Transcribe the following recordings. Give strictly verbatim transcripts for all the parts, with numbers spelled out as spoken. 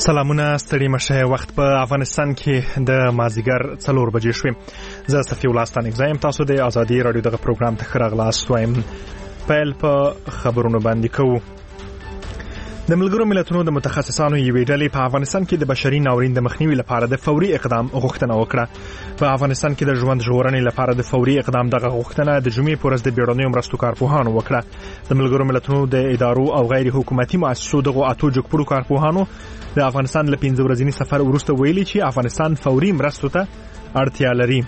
سلامونه ستړي مشه. وخت په افغانستان کې د مازیګر څلور بجې شوې. زه صفي ولستان اگزایم. تاسو د ازادي رادیو دغه پروګرام ته ښه راغلاست وایم. پیل په خبرونو باندې کوو. د ملګرو ملتونو د متخصصانو یوې ډلې په افغانستان کې د بشري ناورین د مخنیوي لپاره د فوري اقدام غوښتنه وکړه. په افغانستان کې د ژوند ژغورنې لپاره د فوري اقدام دغه غوښتنه د جمعې په ورځ د بیړنیو مرستو کارپوهانو وکړه. د ملګرو ملتونو د ادارو او غیر حکومتي مؤسسو دغه اتو جګپړو کارپوهانو د افغانستان له پنځه ورځني سفر وروسته ویلي چې افغانستان فوري مرستو ته اړتیا لري.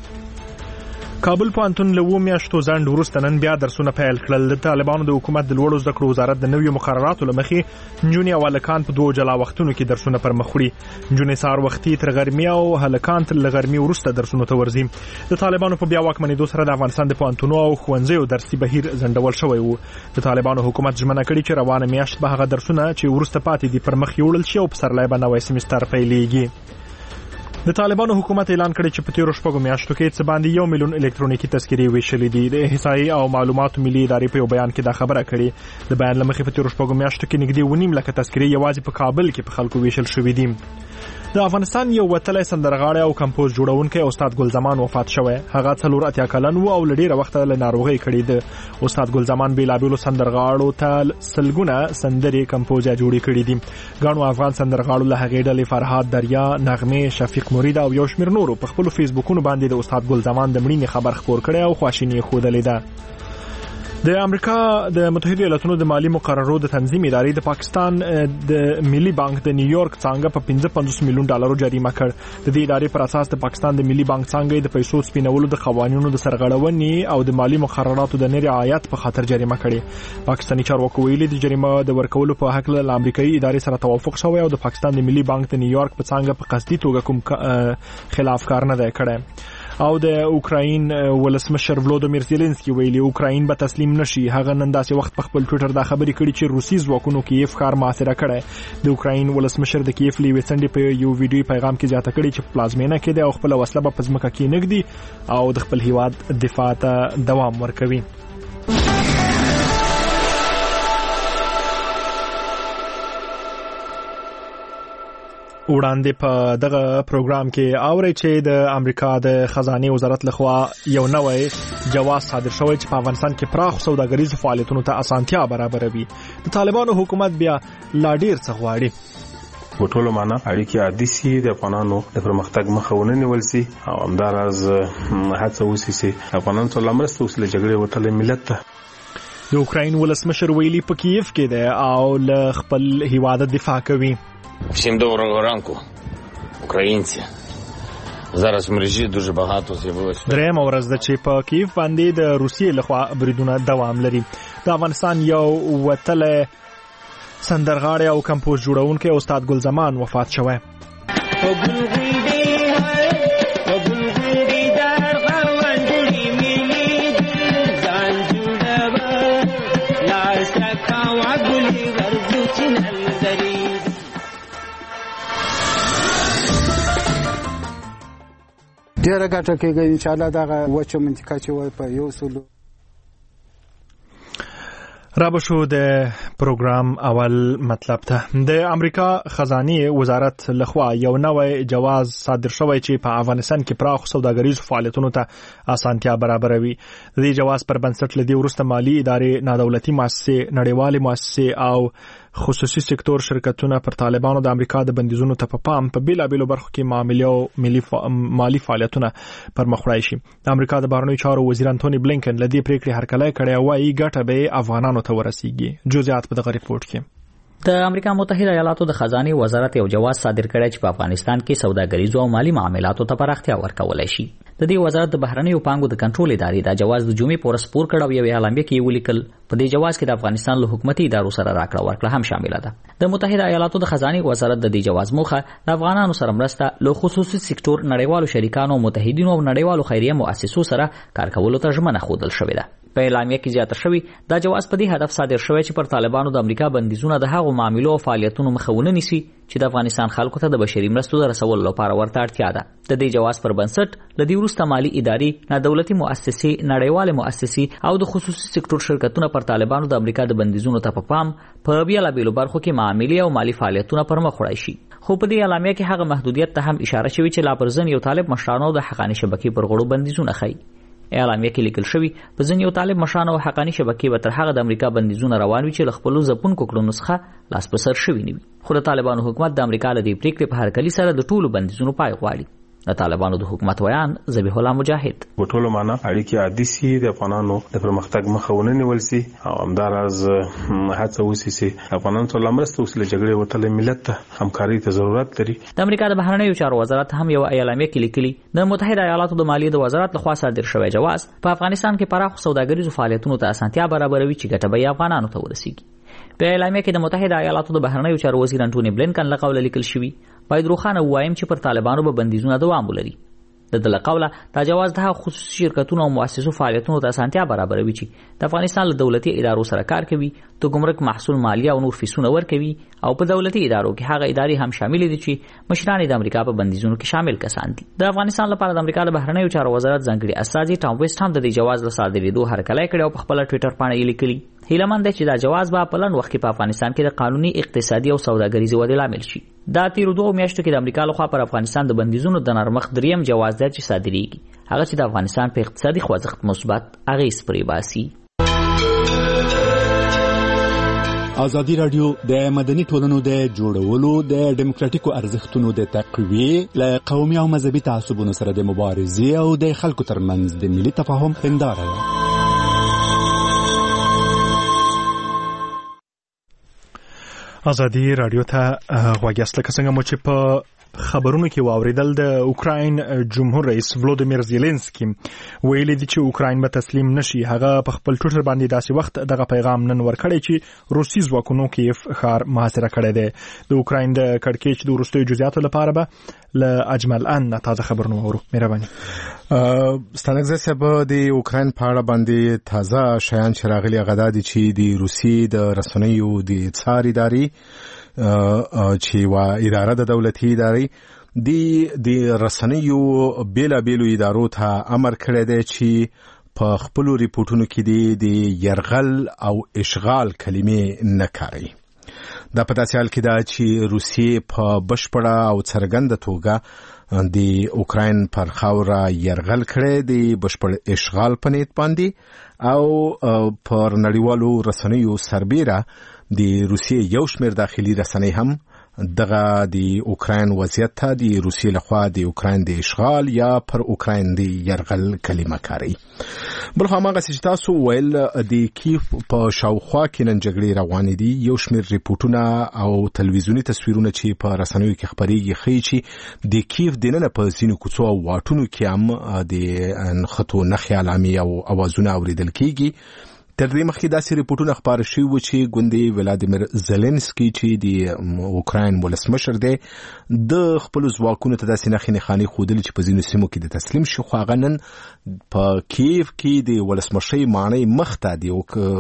کابل پوهنتون له اووه میاشتو ځنډ وروسته نن بیا درسونه پیل کړل. د طالبانو د حکومت د لوړو زده کړو وزارت د نویو مقرراتو له مخې نجونې او هلکان په دوه جلا وختونو کې درسونه پر مخ وړي. نجونې سهار وختي تر غرمې او هلکان تر له غرمې وروسته درسونو ته ورځي. د طالبانو په بیا واکمنېدو سره د افغانستان د پوهنتونو او ښوونځیو درسي بهیر ځنډول شوی و. د طالبانو حکومت ژمنه کړې چې روانه میاشت به هغه درسونه چې وروسته پاتې دي پر مخ یوړل شي او پسرلی به نوی سیمستر پیلېږي. د طالبانو حکومت اعلان کړی چې په تیرو شپږو میاشتو کې څه باندې یو میلیون الکترونیکي تذکرې ویشلې دي. د احصایې او معلوماتو ملي ادارې په یو بیان کې دا خبره کړې. د بیان له مخې په تیرو شپږو میاشتو کې نږدې اووه نیم لکه تذکرې یوازې په کابل کې په خلکو ویشل شوي دي. د افغانستان یو وتلی سندرغاړی او کمپوز جوړونکی استاد ګلزمان وفات شوی. هغه څلور اتیا کلن و او له ډېره وخته له ناروغۍ کړې ده. استاد ګلزمان بېلابېلو سندرغاړو ته سلګونه سندرې کمپوز یا جوړې کړې دي. ګڼو افغان سندرغاړو له هغې ډلې فرهاد دریا، نغمې، شفیق مرید او یو شمېر نورو په خپلو فیسبوکونو باندې د استاد ګلزمان د مړینې خبر خپور کړی او خواشیني یې ښودلې ده. د امریکا د متحده ایالاتونو د مالی مقررو د تنظیم ادارې د پاکستان د ملي بانک د نیویارک څانګه په پنځه پنځوس میلیون ډالرو جریمه کړ. د دې ادارې پر اساس د پاکستان د ملي بانک څانګه د پیسو سپینولو د قوانینو د سرغړونې او د مالی مقرراتو د نه رعایت په خاطر جریمه کړې. پاکستاني چارواکو ویلي د جریمه د ورکولو په حق له امریکایي ادارې سره توافق شوی او د پاکستان د ملي بانک د نیویارک په څانګه په قصدي توګه کوم خلاف کار نه دی کړی. او د اوکراین ولسمشر ولودیمیر زيلنسکي ویلي اوکراین به تسلیم نشي. هغه نن داسې وخت په خپل ټویټر دا خبرې کړې چې روسي ځواکونو کیف ښار محاصره کړی. د اوکراین ولسمشر د کیف له یوې څنډې په یو ویډیو پیغام کې زیاته کړې چې پلازمینه کې د خپل وسله په ځمکه کې نګدي او د خپل هیواد دفاع ته دوام ورکوي. وړاندې په دغه پروګرام کې اوري چې د امریکا د خزانه وزارت لخوا یو نوې جواز صادر شوی چې په افغانستان کې پراخ سوداګریزو فعالیتونو ته اسانتیا برابروي. د طالبانو حکومت بیا لا ډیر څه غواړي. په ټولو معنا اړیکې عادي سي، د افغانانو د پرمختګ مخه ونه نیول سي او همداراز هڅه وشي چې افغانان ټول مرسته وسله جګړې وټلې ملت ته. د اوکراین ولسمشر ویلي په کیف کې دی او له خپل هیواد دفاع کوي. Всім доброго ранку, українці. Зараз в мережі дуже багато з'явилося. درېیمه ورځ ده چې په کیف باندې د روسیې لخوا بریدونه دوام لري. د افغانستان یو وتلی سندرغاړی او کمپوز جوړونکی استاد ګلزمان وفات شوی. ډیره ګټه کېږي ان شاء الله. دغه وچه منطقه چې وای په یو سلو را بشو د پروګرام اول مطلب ته. د امریکا خزانه وزارت لخوا یو نوې جواز صادر شوی چې په افغانستان کې پراخ سوداګریزو فعالیتونو ته اسانتیا برابروي. د دې جواز پر بنسټ لدی ورسته مالی ادارې، نادولتي مؤسسې، نړیوالې مؤسسې او خصوصي سکتور شرکتونه پر طالبانو د امریکا د بندیزونو ته په پام په بیلابېلو برخو کې معاملې او ملي فا... مالی فعالیتونه پر مخ وړای شي. د امریکا د بهرنیو چارو وزیر انټونی بلینکن لدی پریکړې هرکلی کړی او وايي ګټه به افغانانو ته ورسیږي. جزئیات په دغه ریپورت کې. د امریکا متحده ایالاتو د خزانه وزارت یو جواز صادر کړی چې په افغانستان کې سوداګریزو او مالی معاملاتو ته پراختیا ورکولای شي. د دې وزارت د بهرنیو پانګو د کنټرول ادارې دا جواز د جمعې په ورځ خپور کړ او یو اعلامیه کې ولیکل په دې جواز کې د افغانستان له حکومتي ادارو سره راکړه ورکړه هم شامل ده. د متحده ایالاتو د خزانه وزارت د دې جواز موخه د افغانانو سره مرسته له خصوصي سکتور، نړیوالو شریکانو او متحدینو او نړیوالو خیریه مؤسسو سره کار کولو ته ژمنه ښودل شوې ده. په اعلامیه کې زیاته شوی دا جواز په دې هدف صادر شوی چې پر طالبانو د امریکا بندیزونه د هغو معاملو او فعالیتونو مخاونه نیسي چې د افغانستان خلکو ته د بشري مرستو د رسولو لپاره ورته اړتیا ده. د دې جواز پر بنسټ لدی ورسته مالی ادارې، نادولتي مؤسسې، نړیوالې مؤسسې او د خصوصي سکتور شرکتونه پر طالبانو د امریکا د بندیزونو ته په پام په بیلابېلو برخو کې معاملې او مالی فعالیتونه پر مخ وړای شي. خو په دې اعلامیه کې هغه محدودیت ته هم اشاره شوې چې لا پر ځین یو طالب مشرانو د حقانی شبکې پر غړو بندیزونه ښیي. اعلامیه کې لیکل شوی په ځین یو طالب مشرانو او حقانی شبکې به تر هغه د امریکا بندیزونه روان وي چې له خپلو ځپونکو کړو نسخه لاس په سر شوي نه وي. خو د طالبانو حکومت د امریکا له دې پریکړې په هرکلي سره د ټولو بندیزونو پای غواړي. د طالبانو د حکومت ویان ذبیح الله مجاهد: په ټولو معنا اړیکې عادي سي، د افغانانو د پرمختګ مخه ونه نیول سي او همداراز هڅه وشي چې افغانانو ته لمرسته اوس له جګړې وتلې ملت ته همکاري ته ضرورت لري. د امریکا د بهرنیو چارو وزارت هم یو اعلامیه کې لیکلي د متحده ایالاتو د مالیې د وزارت لخوا صادر شوی جواز په افغانستان کې پراخ سوداګریزو فعالیتونو ته اسانتیا برابروي چې ګټه به افغانانو ته ورسیږي. په اعلامیه کې د متحده ایالاتو د بهرنیو چارو وزیر انټونی بلینکن له قوله لیکل شوی باید روښانه ووایم چې پر طالبانو به بندیزونه دوام ولري. د دله قوله دا جواز د خصوصي شرکتونو او مؤسسو فعالیتونو ته اسانتیا برابروي چې د افغانستان له دولتي ادارو سره کار کوي، د ګمرک محصول مالیه او نور فیسونه ورکوي او په دولتي ادارو کې هغه ادارې هم شامل دي چې مشران د امریکا په بندیزونو کې شامل کسان دي. د افغانستان لپاره د امریکا د بهرنیو چارو وزارت ځانګړي استازي ټام ویسټ هم د دې جواز له صادرېدو هرکلی کړی او په خپله ټویټر پاڼه یې لیکلي هیله مند دی چې دا جواز به په لنډ وخت کې په افغانستان کې د قانوني، اقتصادي او سوداګریزې ودې لامل شي. دا تیرو دوه میاشتو کې د امریکا لخوا پر افغانستان د بندیزونو د نرمښت دریم جواز دی چې صادریږي، هغه چې د افغانستان په اقتصادي خوځښت مثبت اغېز پرې باسي. ازادي راډیو د مدني ټولنو د جوړولو د ډیموکراتیکو ارزښتونو د تقویې له قومي او مذهبي تعصبونو سره د مبارزې او د خلکو ترمنځ د ملي تفاهم هنداره ده. ازادي راډیو ته غوږ یاست. لکه څنګه مو چې په خبرونو کې واوریدل، د اوکراین جمهور رئیس ولودیمیر زيلنسکي ویلي دی چې اوکراین به تسلیم نشي. هغه په خپل ټویټر باندې داسې وخت دغه پیغام نن ورکړی چې روسي ځواکونو کیف ښار محاصره کړی دی. د اوکراین د کړکېچ د وروستیو جزئیاتو لپاره به له اجمل ان تازه خبرونه وورو. مهرباني. ستانګزه سبا د اوکراین په اړه باندې تازه شیان چې راغلي غدا دي چې د روسي د رسنیو د څار اداري چې وا اداره د دولتي ادارې دی د رسنیو بیلا بیلو ادارو ته امر کړی دی چې په خپل ریپورتونو کې دی د يرغل او اشغال کلمې نه کاروي. دا په داسې حال کې دا چې روسیې په بشپړه او څرګنده توګه د اوکراین پر خاوره يرغل کړی دی، بشپړ اشغال په نیت باندې او پر نړیوالو رسنیو سربیره د روسیې یو شمېر داخلي رسنۍ هم دغه د اوکراین وضعیت ته د روسیې لخوا د اوکراین د اشغال یا پر اوکراین د يرغل کلمه کاروي. بل خو هغه چې تاسو ویل د کیف په شاوخوا کې نن جګړې روانې دي، یو شمېر ریپورتونه او تلویزیونی تصویرونه چې په رسنیو کې خبرېږي ښیي چې د کیف دننه په ځینو کوڅو او واټونو کې هم د نښتو نښې علامې او اوازونه اوریدل کېږي. تر دې مخکې داسې ریپورتونه خپاره شوي وو چې ګوندې ولادیمیر زيلنسکي چې د اوکراین ولسمشر دی د خپلو ځواکونو ته داسې نښې نښانې ښودلې چې په ځینو سیمو کې د تسلیم شي، خو هغه نن په کیف کې د ولسمشرۍ ماڼۍ مخ ته د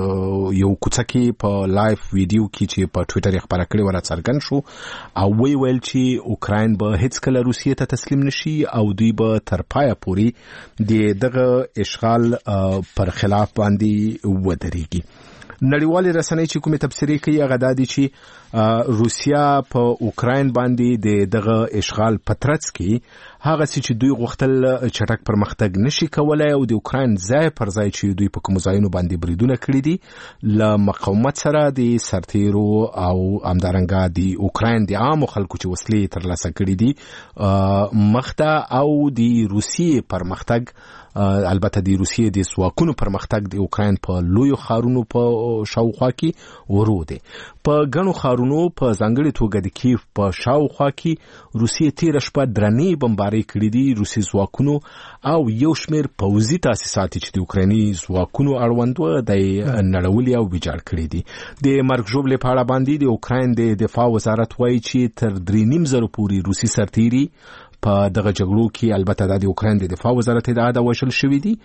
یو کوڅه کې په لایف ویډیو کې چې په ټویټر یې خپاره کړې وه راڅرګند شو او وی ویل چې اوکراین به هیڅکله روسیې ته تسلیم نشي او دوی به تر پایه پورې د دغه اشغال پر خلاف باندې ودرېږي. نړیوالې رسنۍ چې کومې تبصرې کوي هغه دا دي چې روسیا په اوکراین باندې د دغه اشغال په ترڅ کې هغه چې دوی غوښتل چټک پرمختګ نشي کولای او د اوکراین ځای پر ځای چې دوی په کوم ځایونو باندې بریدونه کړي دي له مقاومت سره د سرتیرو او همدارنګه د اوکراین د عامو خلکو چې وسلې ترلاسه کړي دي مخته او د روسیې پرمختګ البته د روسیې د ځواکونو پرمختګ د اوکراین په لویو ښارونو په شاوخوا کې ورو دی. په ګڼو ښارونو په ځانګړې توګه د کیف په شاوخوا کې روسیې تېره شپه درنې بمبارۍ کړي دي روسي ځواکونو او یو شمېر پوځي تاسیسات چې د اوکرایني ځواکونو اړوند وه د نړولي او ویجاړ کړي دي. د مرګ ژوبلې په اړه باندې د اوکراین د دفاع وزارت وایي چې تر درې نیم زرو پورې روسي سرتیري په دغه جګړو کې البته د اوکرين د دفاع وزارت ادعا دا وشل شوې دي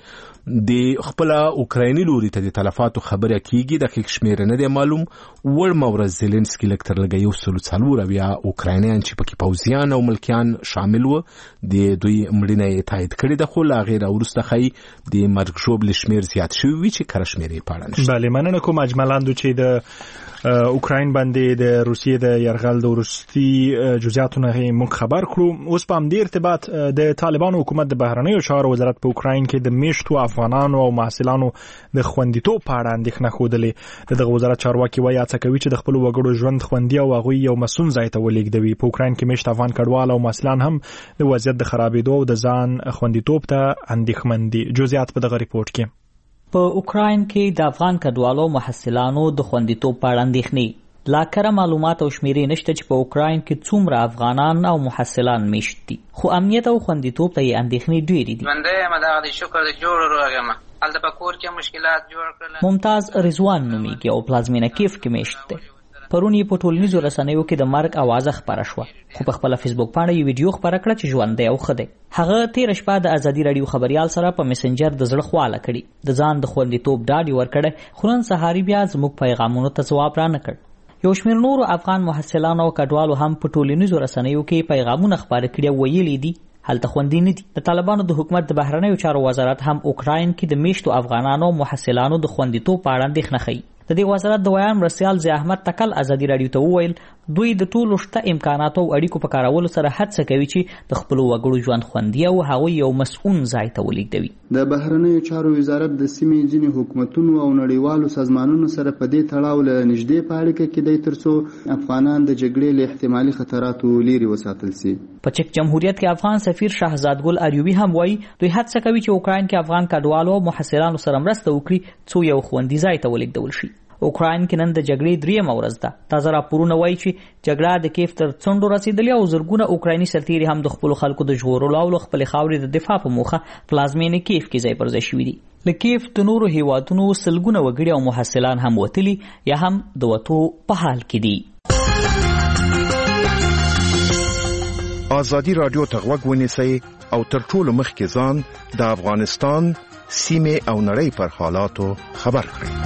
د خپل اوکرایني لوري ته د تلفاتو خبره کیږي د دقیق شمیر نه دی معلوم ور مورز زيلنسکي لکتر لګي یو سلو څلور بیا اوکراینیان چې پکې پوځیان او ملکیان شامل و د دوی مړینه تایید کړي د خو لا غیر ورسته خي د مرګ شوب لشمیر زیات شوی وي چې کرشمیري پاړه نشته. بله مننه کوم اجملاندو چې د اوکراین باندې د روسیې د يرغل د ورستي جزئیاتونه موږ خبر کړو. اوس په همدې ارتباط د طالبانو حکومت د بهرنیو چارو وزارت په اوکراین کې د میشتو افغانانو او محصلانو د خوندیتوب په اړه اندېښنه ښودلې. دغه وزارت چارواکي وایي هڅه کوي چې د خپل وګړو ژوند خوندي او هغوی یو مسؤل ځای ته ولېږدوي. په اوکراین کې میشت افغان کډوال او محصلان هم د وضعیت د خرابېدو او د ځان خوندیتوب ته اندېښمن دي. جزئیات په دغه ریپورت کې. په اوکراین کې د افغان کډوالو محصلانو د خوندیتوب په اړه اندېښنې لا کره معلومات او شمیرې نشته چې په اوکراین کې څومره افغانان او محصلان میشت دي خو امنیت او خوندیتوب ته یې اندېښنې ډېرې دي. منده مدار د شکر د جوړ راغم الته په کور کې مشکلات جوړ کړل. ممتاز رضوان نومیږي او پلازمینه کیف کې میشت دی. پرون یې په ټولنیزو رسنیو کې د مرګ اوازه خبره شوه خو په خپل فیسبوک باندې یو ویډیو خبره کړه چې ژوند دی او خدای هغه تیر شپه د ازادي رادیو خبريال سره په میسنجر د زړه خواله کړي د ځان د خوندیتوب ډاډ ورکړي خو نن سهاري بیا زموږ پیغامونو ته جواب را نه کړ. یو شمېر نور افغان محصلانو او کډوالو هم په ټولنیزو رسنیو کې پیغامونه خبره کړي ویلي دي هلته خوندي نه دي. د طالبانو د حکومت د بهرنیو چارو وزارت هم اوکراین کې د میشتو افغانانو او محصلانو د خوندیتوب په اړه اندېښنه ښيي. د دې وزارت د ویان مرسیال ضیاء احمد تکل ازادي رادیو ته وویل دوی د ټولو شته امکاناتو او اړیکو په کارولو سره هڅه کوي چې د خپل وګړو ژوند خوندي او هغوی یو مسؤل ځای ته ولېږدوي. د بهرنیو چارو وزارت د سیمې ځینې حکومتونو او نړیوالو سازمانونو سره په دې تړاو له نږدې په اړیکه کې دی ترڅو افغانان د جګړې له احتمالي خطراتو لرې وساتل شي. په چک جمهوریت کې افغان سفیر شهزاد ګل اریوبي هم وایي دوی هڅه کوي چې اوکراین کې افغان کډوالو او محصلانو سره مرسته وکړي څو یو خوندي ځای ته ولېږدول شي. اوکراین کې نن د جګړې درېیمه ورځ ده. تازه راپورونه وایي چې جګړه د کیف تر څنډو رسیدلې او زرګونه اوکرایني سرتیري هم د خپلو خلکو د ژغورلو او خپل خاورې د دفاع په موخه پلازمینې کیف کې ځای پر ځای شوي دي. له کیف د نورو هیوادونو سلګونه وګړي او محصلان هم وتلي یا هم د وتو په حال کې دي. ازادي رادیو ته غوږ ونیسئ او تر ټولو مخکې ځان د افغانستان سیمې او نړۍ پر حالاتو خبر کړئ.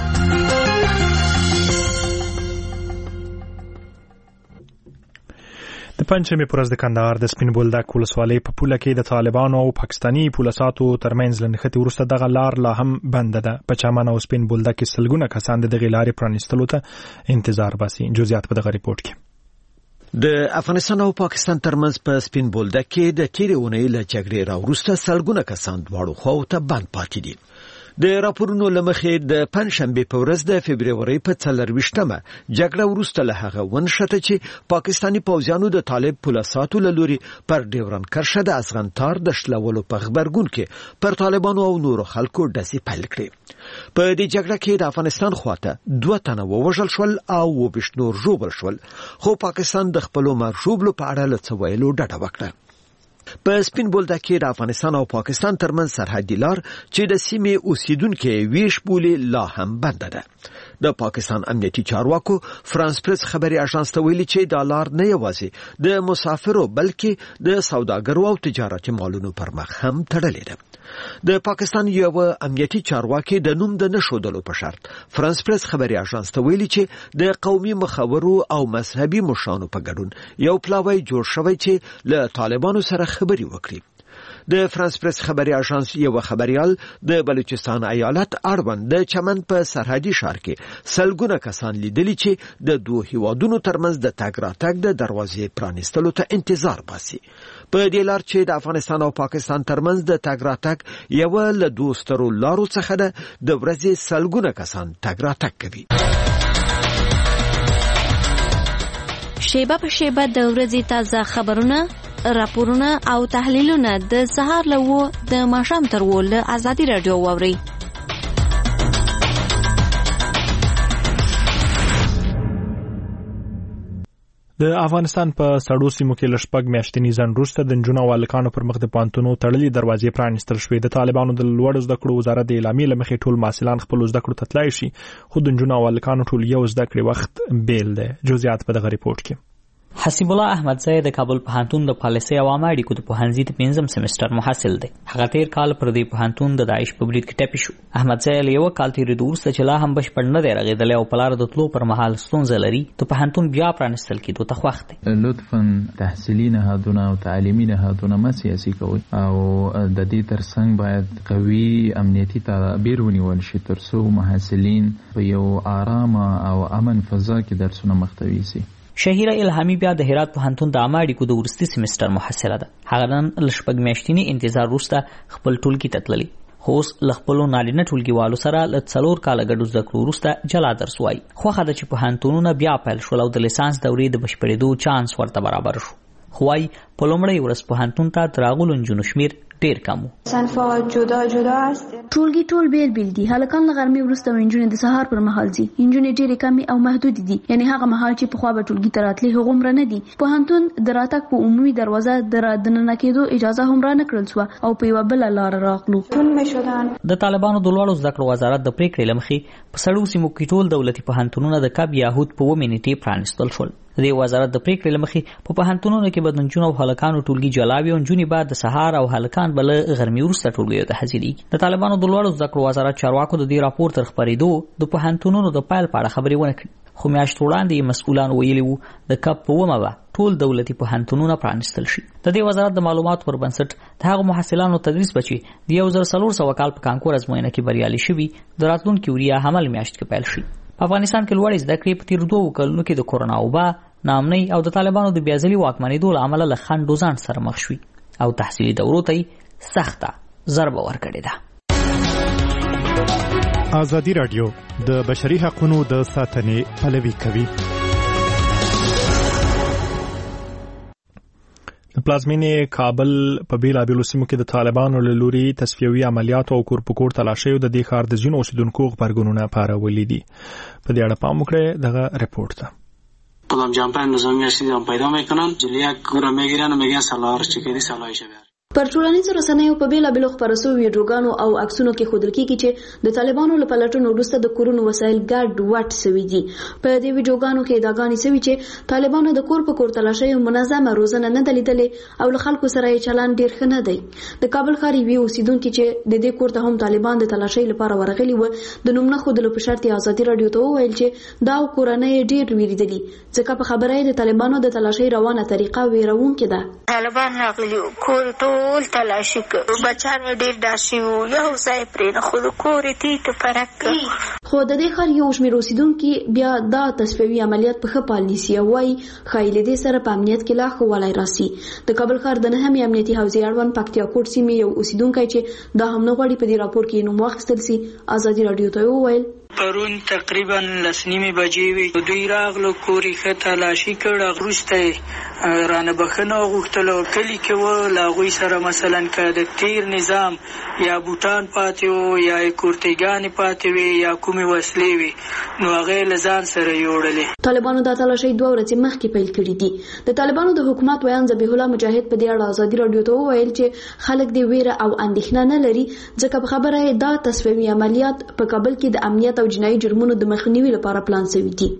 د پنځمې پر ورځ د کندهار د سپین بولدک ولسوالۍ په پوله کې د طالبانو او پاکستاني پولیساتو ترمنځ لنډختی وروسته دغه لار لا هم بنده ده. په چمن او سپین بولدک کې سلګونه کسان د دغې لارې پرانیستلو ته انتظار باسي. جزئیات په دغه ریپورت کې. د افغانستان او پاکستان ترمنځ په سپین بولدک کې د تیرې اونۍ له جګړې راوروسته سلګونه کسان دواړو خواو ته بند پاتې دي. د راپورونو لمخې د پنځشنبه په ورځ د فبرवरी په څلرويشتمه جګړه وروسته له هغه ونشته چې پاکستاني پوځیانو د طالب پولیساتو له لوري پر ډیورن کرښه د افغانستان د شلولو په خبرګون کې پر طالبانو او نورو خلکو ډزې پیل کړې. په دې جګړه کې د افغانستان خواته دوه تنه ووژل شول او وبښت نور ژوبل شول خو پاکستان د خپل مرشوبلو په اړه له ویلو ډډه وکړه. په سپین بولدک کې د افغانستان او پاکستان ترمنځ سرحدي لار چې د سیمې اوسیدونکو ویش بولي لا هم بند ده. د پاکستان امنیتي چارواکو فرانس پریس خبري اژانس ته ویلي چې د لار نه یوازې د مسافرو بلکې د سوداګرو او تجارتي مالونو پر مخ هم تړلې ده. د پاکستان یو امنیتي چارواکي د نوم د نشودلو په شرط فرانس پریس خبري اژانس ته ویلي چې د قومي مخاورو او مذهبي مشرانو په ګډون یو پلاوی جوړ شوی چې له طالبانو سره خبري وکړي. د فرانس پریس خبري اژانس یو خبريال د بلوچستان ایالت اړوند د چمن په سرحدي ښار کې سلګونه کسان لیدلي چې د دوه هیوادونو ترمنځ د تګ راتګ د دروازې پرانیستلو ته انتظار باسي. په دې لار چې د افغانستان او پاکستان ترمنځ د تګ راتګ یو له دوه سترو لارو څخه ده د ورځې سلګونه کسان تګ راتګ کوي. شیبه په شیبه د ورځې تازه خبرونه راپورونه او تحلیلونه د سهار له و د ماښام تر و له ازادي رادیو واوري. د افغانستان په سړو سیمو کې لشپږ میاشتنی ځنډ وروسته د نجونو او هلکانو پر مخ د پوهنتونونو تړلې دروازې پرانیستل شوې. د طالبانو د لوړو زده کړو وزارت د اعلامیې له مخې ټول محصلان خپل زده کړو ته تللی شي خو د نجونو او هلکانو ټول یو زده کړې وخت بیل دی. جزئیات په دغه ریپورت کې. حسیب الله احمدزی د کابل پوهنتون د پالیسي او عامه اړیکو د پوهنځي د پنځم سمستر محصل دی. هغه تیر کال پر دې پوهنتون د داعش په برید کې ټپي شو. احمدزی له یو کال تېرېدو وروسته چې لا هم بشپړ نه دی رغېدلی او په لاره د تلو پر مهال ستونزه لري، د پوهنتون بیا پرانستل کېدو ته خوښ دی. لطفا تحصیلي نهادونه او تعلیمي نهادونه ما سیاسي کوي او د دې ترڅنګ باید قوي امنیتي تدابیر ونیول شي ترڅو محصلین په یو آرامه او امن فضا کې درسونه مخته یوسي. شهیره الهامي بیا د هرات پوهنتون د عامه اړیکو د وروستي سمستر محصله ده. هغه نن له شپږ میاشتني انتظار وروسته خپل ټولګي ته تللې، خو اوس له خپلو نارینه ټولګیوالو سره له څلور کاله ګډو زده کړو وروسته جلا درس وایي. خوښه ده چې پوهنتونونه بیا پیل شول او د لیسانس دورې د بشپړېدو چانس ورته برابر شو. خو وایي په لومړۍ ورځ پوهنتون ته د راغلو نجونو شمېر ډیر کم و. صنفات جدا جدا است. ټولګي ټول بیل بیل دي. هلکان له غرمې وروسته نجونې د سهار پر مهال ځي. نجونې ډېرې کمې او محدود دي، یعنی هغه مهال چې پخوا به ټولګي ته راتلې هغومره نه دي. پوهنتون د راتګ په عمومي دروازه د دننه کېدو اجازه هم را نه کړل سوه او په یوه بله لاره راغلو. د طالبانو د لوړو زده کړو وزارت د پریکړې له مخې په سړو سیمو کې ټول دولتي پوهنتونونه د کب یهود په اوه نیټې پرانیستل شول. د دې وزارت د پریکړې له مخې په پوهنتونونو کې به د نجونو او هلکانو ټولګي جلا وي او نجونې به د سهار او هلکان به له غرمې وروسته ټولګیو ته حاضرېږي. د طالبانو د لوړو زده کړو وزارت چارواکو د دې راپور تر خپرېدو د پوهنتونونو د پیل په اړه خبرې ونه کړې، خو میاشت وړاندې یې مسؤلان ویلي وو د کب په اوومه به ټول دولتي پوهنتونونه پرانیستل شي. د دې وزارت د معلوماتو پر بنسټ د هغو محصلانو تدریس به چې د یو زر څلور سوه کال په کانکور ازموینه کې بریالي شوي د راتلونکي وریه حمل میاشت کې پیل شي. په افغانستان کې لوړې زده کړې په تېرو دوو کلونو کې د کورونا وبا، ناامنۍ او د طالبانو د بیازلي واکمنېدو له امله له خنډ و ځنډ سره مخ شوي او تحصیلي دورو ته یې سخته ضربه ورکړې ده. ازادي راډیو د بشري حقوقو د ساتنې پلوي کوي. د پلازمینې کابل په بیلابیلو سیمو کې د طالبانو له لوري تصفیوي عملیاتو او کور په کور تلاشیو د دې ښار د ځینو اوسیدونکو غبرګونونه پارولي دي. په دې اړه پام وکړئ دغه رپورت ته. کدام جنبه نظامی هستی هم پیدا میکنن جلی یک گروه میگیرن و میگن سلاح چی کردی سلاحش بیار. پر ټولنیزو رسنیو په بیلابیلو خپرسو ویډیوګانو او عکسونو کې ښودل کېږي چې د طالبانو له پلټنو وروسته د کورونو وسایل ګډ وډ سوي دي. په دې ویډیوګانو کې ادعاګانې سوي چې طالبانو د کور په کور تلاشیو منظمه روزنه نه ده لیدلې او له خلکو سره یې چلند ډېر ښه نه دی. د کابل ښار یوې اوسیدونکي چې د دې کور ته هم طالبان د تلاشۍ لپاره ورغلي وو د نوم نه ښودلو په شرط یې ازادي راډیو ته وویل چې دا کورنۍ یې ډېر ویریدلي ځکه په خبره یې د طالبانو د تلاشۍ روانه طریقه ویرونکې ده. طالبان راغلي کور ټول تلاشي بچان ډیر داسي وو یو ځای پرې نه خو د کورې تی ته فرق خو د دې ښار یو شمېر اوسیدونکي بیا دا تصفیوي عملیات په ښه پالیسي وایي ښایي له دې سره په امنیت کې لا ښه والی راسي. د کابل ښار د نهمې امنیتي حوزې اړوند پکتیا کوټ سیمې یو اوسیدونکی چې دا هم نه غواړي په دې راپور کې نوم واخیستل سي ازادي راډیو ته وویل پرون تقریبا لس نیمې بجې وې دوی راغلو کور یې ښه تلاشي کړ وروسته یې رانه بخښنه وغوښتله او کلي کې وه له هغوی سره مثلا که د تیر نظام یا بوټان پاتې وو یا یې کورتیګانې پاتې وې یا کومې وسلې وې نو هغه یې له ځان سره یوړلې. طالبانو دا تلاشۍ دوه ورځې مخکې پیل کړي دي. د طالبانو د حکومت ویان ذبیح الله مجاهد په دې اړه ازادي راډیو ته وویل چې خلک دې ویره او اندېښنه نه لري ځکه په خبره یې دا تصفیوي عملیات په کابل کې د امنیت او جنایي جرمونو د مخنیوي لپاره پلان شوی دی.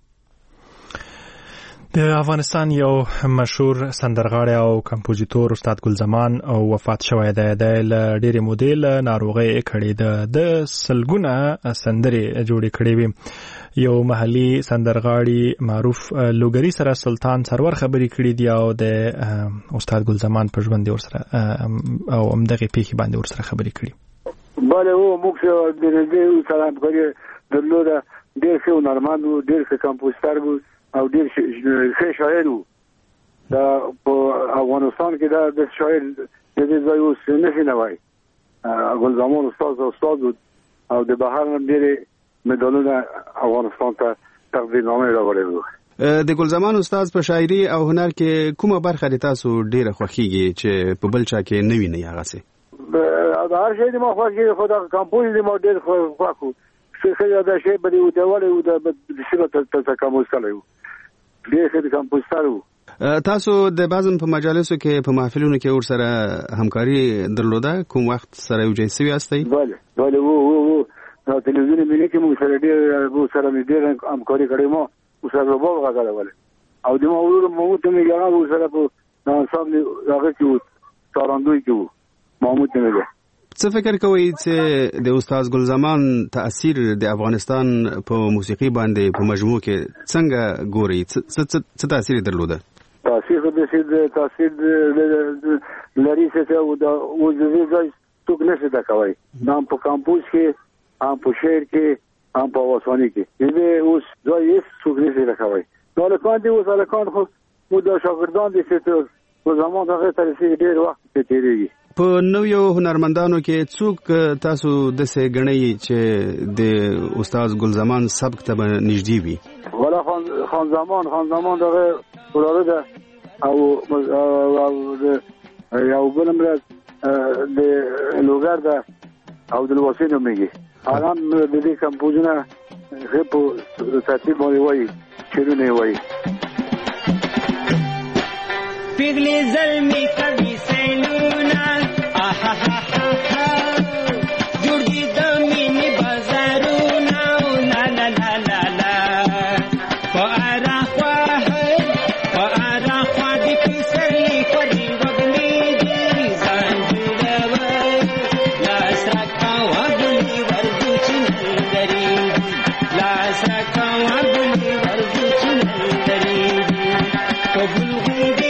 د افغانستان یو مشهور سندرغاړی او کمپوزیتور استاد ګلزمان او وفات شوی دی. د ډېرې مودې له ناروغۍ کړې ده. د سلګونه سندرې جوړې کړې وې. یو محلي سندرغاړي معروف لوګري سره سلطان سرور خبرې کړې دي او د استاد ګلزمان په ژوند ورسره او همدغې پیښې باندې ورسره خبرې کړې. بله و موږ د دې سره همکاري درلوده. ډېر ښه هنرمند و، ډېر ښه کمپوزیتر و او ډېر ښه شاعر و. دا په افغانستان کې دا د شاعر د دې ځای اوس نشي نه وایي. ګلزمان استاد استاد و او د بهر هم ډېرې مډالونه افغانستان ته تقدیرنامې راوړې وو. د ګلزمان استاد په شاعري او هنر کې کومه برخه د تاسو ډېره خوښیږي چې په بل چا کې نه وینئ هغسې؟ دا هر شی د ما خوښ خو دا کمپوز د ما ډېر خوښ و. څه دا شی به د ودولې و د سیمه ته کموستلی و. ډېر ښه د کمپوزیتر و. تاسو د بازم په مجالسو کې په محفلونو کې ورسره همکاري درلوده؟ کوم وخت سره یو ځای سوي یاستئ؟ بله بله و و و دا تلویزیون ملي کې موږ سره ډېر موږ سره مې ډېر همکاري کړې. ما ورسره رباب غږولی او د مولود محمود میګا و سره په ناسام هغه کې و سارندوی کې و محمود میګا. څه فکر کوئ چې د استاد ګل زمان تاثیر د افغانستان په موسیقي باندې په مجموع کې څنګه ګوري؟ څه تاثیر درلوده؟ تاثیر د دې تاثیر لري چې او د وځي ځای څوک نشي دا کوي. نام په کمپوز کې هم په شعر کې هم په وسانی کې دې اوس ځای یې څوک نشي دا کوي. نو له کوم دی اوس له کوم خو مو د شاګردان دي چې په زمون هغه ترسي ډیر وخت تیریږي. په نویو هنرمندانو کې څوک تاسو د سه غنۍ چې د استاد ګل زمان سبق ته نږدې وي؟ ولا خان خان زمان خان زمان دغه وراره ده او یو بل مرز د لوګر ده او د وسینو میږي. هغه د دې کمپوزونه په ترتیب باندې وایي چیرونه وایي. پیغلی زلمی کبھی سیلونا آہا ہا ہا ہا جوڑی دمینی بازارونا لا لا لا لا لا فارا خواہ فارا خواہ دی پیسرلی خوری وگلی دی زانجورا لاس رکھا وگلی وردو چنندری لاس رکھا وگلی وردو چنندری قبول گوندی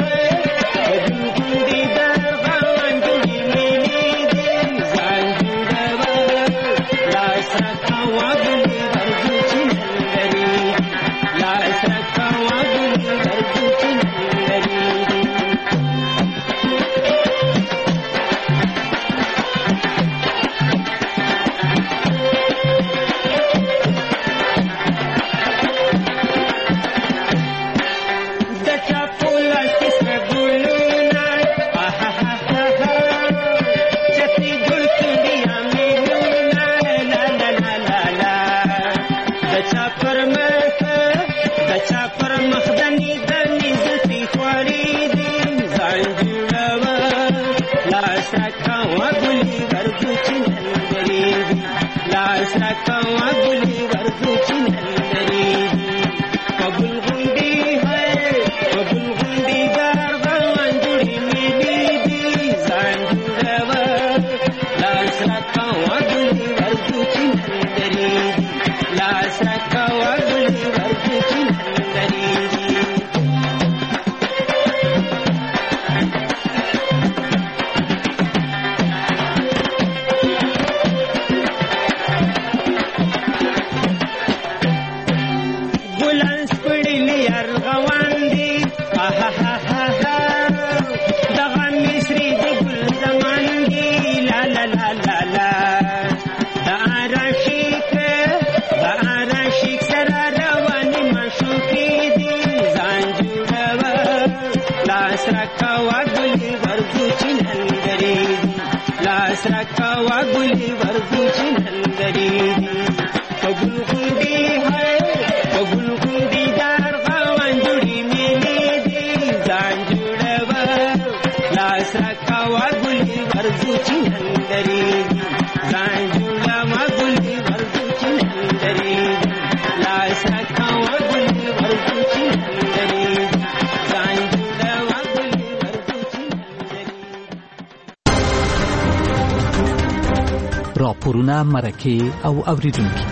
راپورونه مرکه او اوریدونکو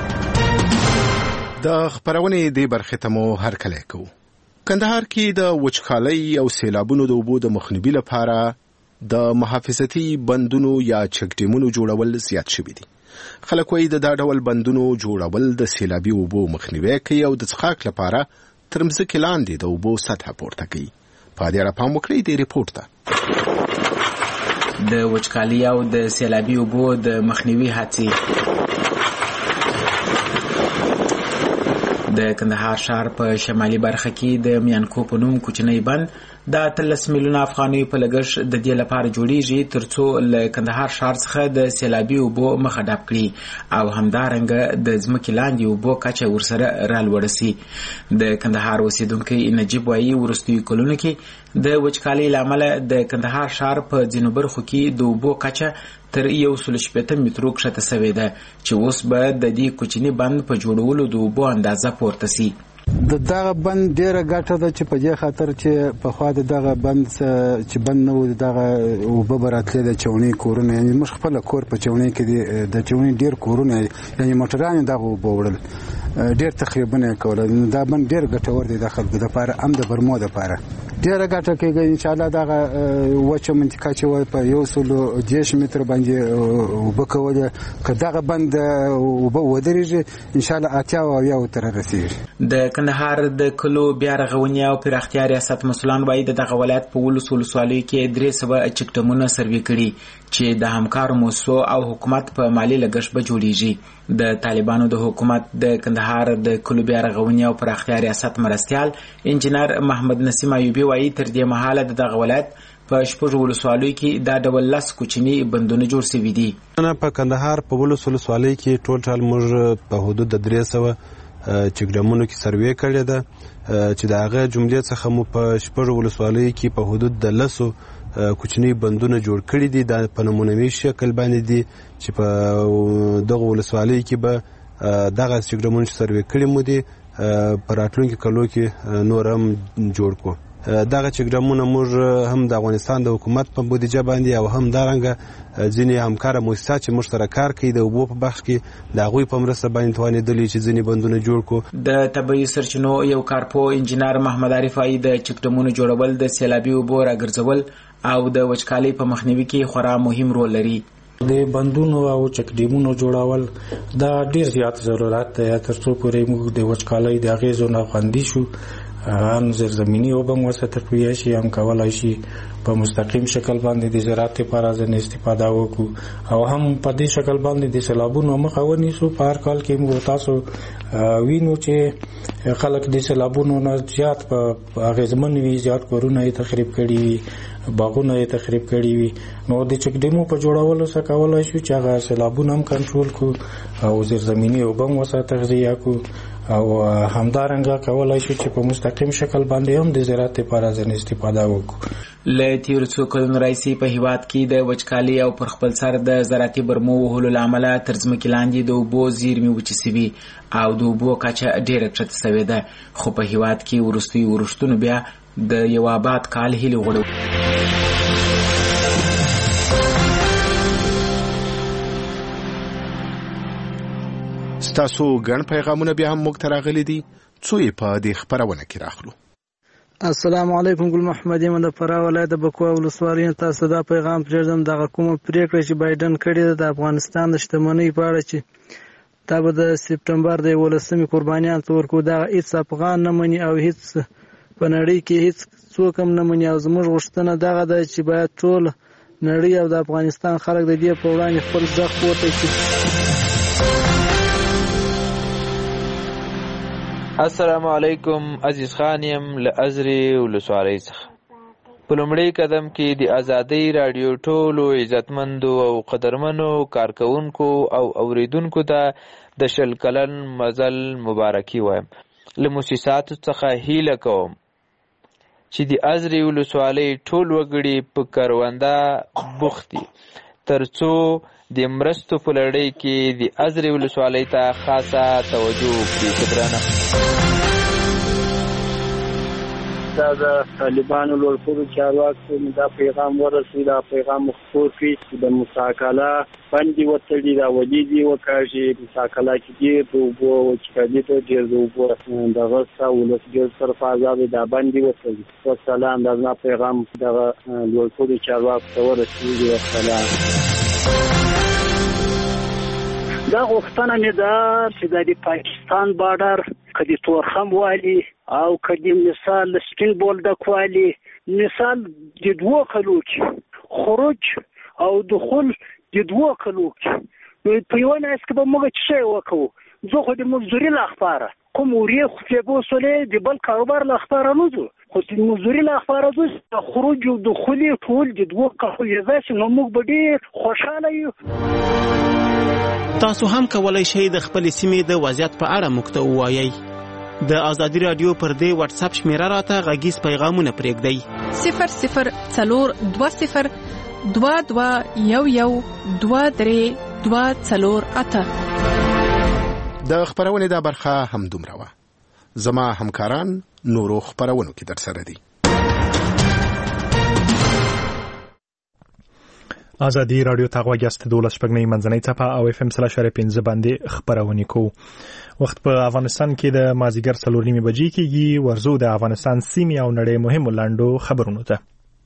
د خبرونه دی برخه ته مو هر کله کو. کندهار کې د وچکالۍ او سیلابونو د اوبو د مخنیوي لپاره د محافظتي بندونو یا چکډیمونو جوړول زیات شوي دي. خلک وايي د دا ډول بندونو جوړول د سیلابي اوبو مخنیوي کوي او د څښاک لپاره تر مځکې لاندې د اوبو سطح پورته کوي. په دې اړه پام وکړئ د ریپورت ته. د وچکالۍ او د سیلابي اوبو د مخنیوي هڅې د کندهار ښار په شمالي برخه کې د میانکو په نوم کوچنی بند د اتلس میلیونه افغانیو په لګښت د دې لپاره جوړیږي ترڅو له کندهار ښار څخه د سیلابي اوبو مخه ډک کړي او همدارنګه د ځمکې لاندې اوبو کچه ورسره رالوړه سي. د کندهار اوسیدونکی نجیب وایي وروستیو کلونو کې د وچکالۍ له امله د کندهار ښار په ځینو برخو کې د اوبو کچه تر یو سل شپېته مترو کښته سوې ده چې اوس به د دې کوچني بند په جوړولو د اوبو اندازه پورته سي. د دغه بند ډیره ګټه ده چې په دې خاطر چې په خوا د دغه بند چې بند نه و دغه اوبه به راتلې د چونې کورونه یعنې موږ خپله کور په چونې کې د چونې ډېر کورونه یعنې موټران یې دغه اوبه وړل ډېر تخریبونه یې کوله. دا بند ډېر ګټور دی د خلکو دپاره هم د برمو دپاره ډېره ګټه کېږي. انشاءالله دغه وچه منطقه چې وه په یو سلو دېرش متره باندې اوبه کولې که دغه بند اوبه ودرېږي انشاءالله اتیا او اویاو ته رارسېږي. د کندهار د کلو بیا رغونې او پراختیا ریاست مسؤلان وایي د دغه ولایت په ولس ولسوالیو کې درې سوه چکډمونه سروې کړي چې د همکارو مؤسسو او حکومت په مالي لګښت به جوړیږي. د طالبانو د حکومت د کندهار د کلو بیا رغونې او پراختیا ریاست مرستیال انجینر محمد نسیم ایوبي وایي تر دې مهاله د دغه ولایت په شپږو ولسوالیو کې دا ډول لس کوچني بندونه جوړ شوي دي. په کندهار په ولس ولسوالیو کې ټوټال موږ په حدود د درې سوه چکډمونو کې سروې کړې ده چې د هغه جملې څخه مو په شپږو ولسوالیو کې په حدود د لسو کوچني بندونه جوړ کړي دي. دا په نمونوي شکل باندې دي چې په دغه ولسوالیو کې به دغه چکډمونه چې سروې کړي مو دي په راتلونکي کلو کې نور هم جوړ کړو. دغه چکډمونه موږ هم د افغانستان د حکومت په بودیجه باندې او هم دارنګه ځینې همکاره مؤسسات چې موږ سره کار کوي د اوبو په بخش کې د هغوی په مرسته باندې توانېدلي چې ځینې بندونه جوړ کړو. د طبیعي سرچینو یو کارپو انجینر محمد عارف وایي د چکډمونو جوړول د سیلابي اوبو راګرځول او د وچکالۍ په مخنیوي کې خورا مهم رول لري. د بندونو او چکډیمونو جوړول دا ډیر زیات ضرورت دی ترڅو پورې موږ د وچکالۍ د اغیزو نه خوندي شو. هم زیرزمینی اوبه مو څخه تقویه شي هم کولای شي په مستقیم شکل باندې د زراعت لپاره ځنې استفاده وکړو او هم په دې شکل باندې د سیلابونو مخه ونیسو. په هر کال کې موږ تاسو وینو چې خلک د سیلابونو نه زیات په اغیزمن وي، زیات کورونه یې تخریب کړي وي، باغونه یې تخریب کړي وي. نو د چکډیمو په جوړولو سره کولای شو چې هغه سیلابونه هم کنټرول کړو او زیرزمینی اوبه هم ورسره تغذیه کړو او همدارنګه کولای شو چې په مستقیم شکل باندې هم د زراعت لپاره ځنې استفاده وکړو. له تیرو څو کلونو راهیسې په هیواد کې د وچکالۍ او پر خپل سر د زراعتي برمو وهلو له امله تر ځمکې لاندې د اوبو زیرمې وچې سوي او د اوبو کچه ډېره کښته سوې ده. خو په هیواد کې وروستیو ورښتونو بیا د یو آباد کال هیلې غوړو. ستاسو ګڼ پیغامونه بیا هم موږ ته راغلي دي، څو یې په دې خپرونه کې راخلو. السلام علیکم. ګل محمد یم د فراه ولایت د بکوا ولسوالۍ. تاسو دا پیغام پرېږدم دغه کومه پریکړه چې بایدن کړې ده د افغانستان د شتمنۍ په اړه چې دا به د سپټمبر د یولسمې قربانیان ته ورکړو. دغه هېڅ افغان نه مني او هېڅ په نړۍ کې هېڅ څوک هم نه مني او زموږ غوښتنه دغه ده چې باید ټول نړۍ او د افغانستان خلک د دې په وړاندې خپل غږ پورته کړي. السلام علیکم. عزیز خان یم له ازرې ولسوالۍ څخه. په لومړي قدم کې د ازادۍ راډیو ټولو عزتمندو او قدرمنو کارکونکو او اوریدونکو ته د شل کلن مزل مبارکي وایم. له موسساتو څخه هیله کوم چې د ازرې ولسوالۍ ټول وګړي په کرونده بوخت دي ترڅو د مرستو په لړۍ کې د ازرې ولسوالۍ ته خاصه توجه وکړي. قدرانه دا د طالبانو لوړپوړو چارواکو دا پیغام ورسوي، دا پیغام خپور کړي چې د مساکله باندې وتړي، دا ولیدي وکاږي. مساکله کې ډېر د اوبو وچکالي ته ډېر د اوبو دغه ستا ولس ډېر صرف آزاد دا باندې وتړي. والسلام. دا زما پیغام دغه لوړپوړو چارواکو ته ورسوي. والسلام. دا غوښتنه مې ده چې د پاکستان بارډر که د تورخم والي او که د مثال سپین بولدک والي مثال د دوو کلو کې خروج او دخول د دوو کلو کې په یوه میاشت کې به موږ څه شی وکړو. زه خو د مزدوري له اخباره کوم ورې خفې بوسولې د بل کاروبار له اخباره نه ځو، خو د مزدوري له اخباره ځو. د خروج او دخول ټول د دوو کلو یې داسې نو موږ به ډېر خوشحاله یو. تاسو هم کولای شئ د خپلې سیمې د وضعیت په اړه موږ ته ووایئ. د ازادي راډیو پر دې واتس اپ شمیره راته غږیز پیغامونه پرېږدئ. صفر صفر څلور دوه صفر دوه دوه یو یو دوه درې دوه څلور اته. د خپرونې دا برخه همدومره وه. زما همکاران نورو خبرونو کې درسره دي. ازادي رادیو تاغوا گست دولس شپږنۍ منځنۍ چپه او اف ام سلاش پنځه باندې خبرونه کو. وخت په افغانستان کې د مازیګر څلور نیمې بجې کېږي. ورزو د افغانستان سیمې او نړۍ مهمو لاندو خبرونه ته.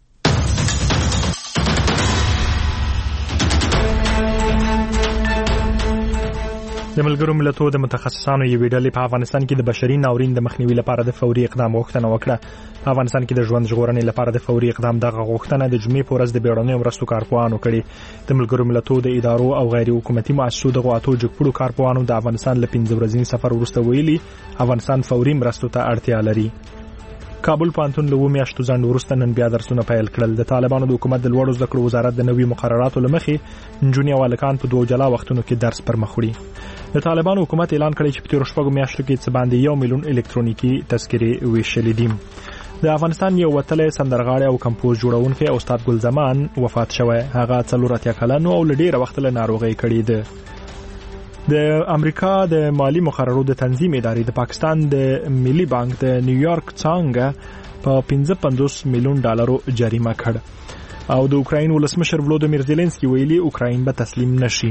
د ملګرو ملتونو د متخصصانو یوې ډلې په افغانستان کې د بشري ناورین د مخنیوي لپاره د فوري اقدام غوښتنه وکړه. په افغانستان کې د ژوند ژغورنې لپاره د فوري اقدام دغه غوښتنه د جمعې په ورځ د بیړنیو مرستو کارپوهانو کړې. د ملګرو ملتونو د ادارو او غیر حکومتي مؤسسو د غواتو جګپړو کارپوهانو د افغانستان له پنځه ورځني سفر وروسته ویلي افغانستان فوري مرستو ته اړتیا لري. کابل پوهنتون له اووه میاشتو ځنډ وروسته نن بیا درسونه پیل کړل. د طالبانو د حکومت د لوړو زده کړو وزارت د نوي مقرراتو له مخې نجونې او هلکان په دوه جلا وختونو کې درس پر مخ وړي. د طالبانو حکومت اعلان کړی چې په تیرو شپږو میاشتو کې څه باندې یو میلیون الکترونیکي تذکرې ویشلې دي. د افغانستان یو وتلی سندرغاړی او کمپوز جوړونکی استاد ګل زمان وفات شوی. هغه څلور اتیا کلن او له ډېره وخته له ناروغۍ کړې ده. د امریکا د مالی مقررو د تنظیم ادارې د پاکستان د ملي بانک د نیویارک څانګه په پنځه پنځوس میلیون ډالرو جریمه کړ او د اوکراین ولسمشر ولودیمیر زيلنسکي ویلي اوکراین به تسلیم نشي.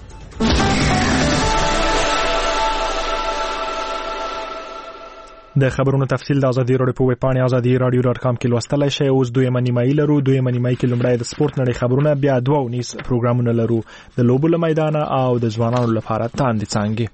د خبرونو تفصیل د ازادي رادیو په ویب پاڼه ازادي رادیو ډاټ کام کې لوستلای شئ. اوس دویمه نیمایي لرو. دویمه نیمایي کې لومړی د سپورت نړۍ خبرونه، بیا دوه ونیس پروګرامونه لرو، د لوبو له میدانه او د ځوانانو لپاره تاندې څانګې.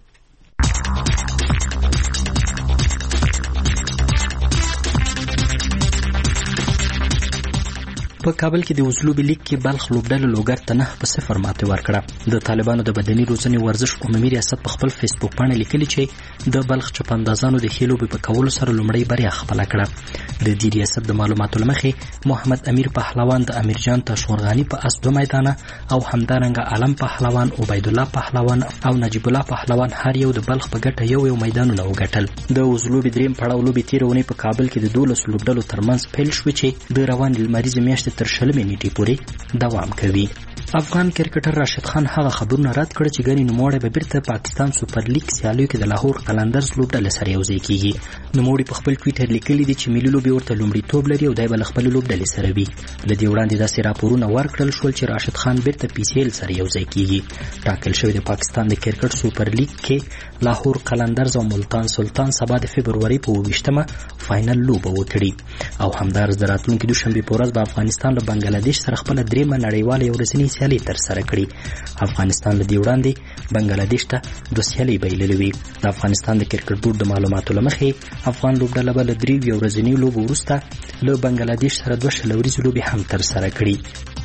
په کابل کې د وزلوبي لیگ کې بلخ لوبډلو لوګر ته نه په صفر ماتې ورکړه. د طالبانو د بدني روزنې ورزش عمومي ریاست په خپل فیسبوک باندې لیکلي چې د بلخ چپندازانو د ښې لوبې په کولو سره لومړی بریا خپله کړه. د دې ریاست د معلوماتو له مخې محمد امیر پهلوان د امیرجان تشورغاني په اس دوه میدانه او همدارنګه عالم پهلوان، عبید الله پهلوان او نجیب الله پهلوان هر یو د بلخ په ګټه یو یو میدانونه وګټل. د وزلوبي دریم پړاو لوبې تېره اونۍ په کابل کې د دولس لوبډلو ترمنځ پیل شوې چې د روانې لمریزې میاشتې تر شلمې نیټې پورې دوام کوي. افغان کرکټر راشد خان هغه خبرونه رد کړ چې ګنې نوموړی به بیرته پاکستان سوپر لیګ سیالیو کې د لاهور قلندرز لوبډلې سره یوځای کیږي. نوموړي په خپل ټویټر لیکلي دي چې ملي لوبې ورته لومړیتوب لري او دی به له خپلې لوبډلې سره وي. له دې وړاندې داسې راپورونه ورکړل شول چې راشد خان بیرته پی سی ایل سره یوځای کیږي. ټاکل شوی د پاکستان د کرکټ سوپر لیګ کې لاهور قلندرز او ملتان سلطان سبا د فبروري په اوویشتمه فاینل لوبه وکړي او همدارس د راتلونکي دوشنبې په ورځ به افغانستان له بنګلادیش سره خپله درېیمه نړیواله ورځنۍ سیالي ترسره کړي. افغانستان له دې وړاندې بنګلادیش ته دوه سیالۍ بایللې وي. د افغانستان د کرکټ بورډ د معلوماتو له مخې افغان لوبډله به له درې ورځنیو لوبو وروسته له بنګلادیش سره دوه شل ورځې لوبې هم ترسره کړي.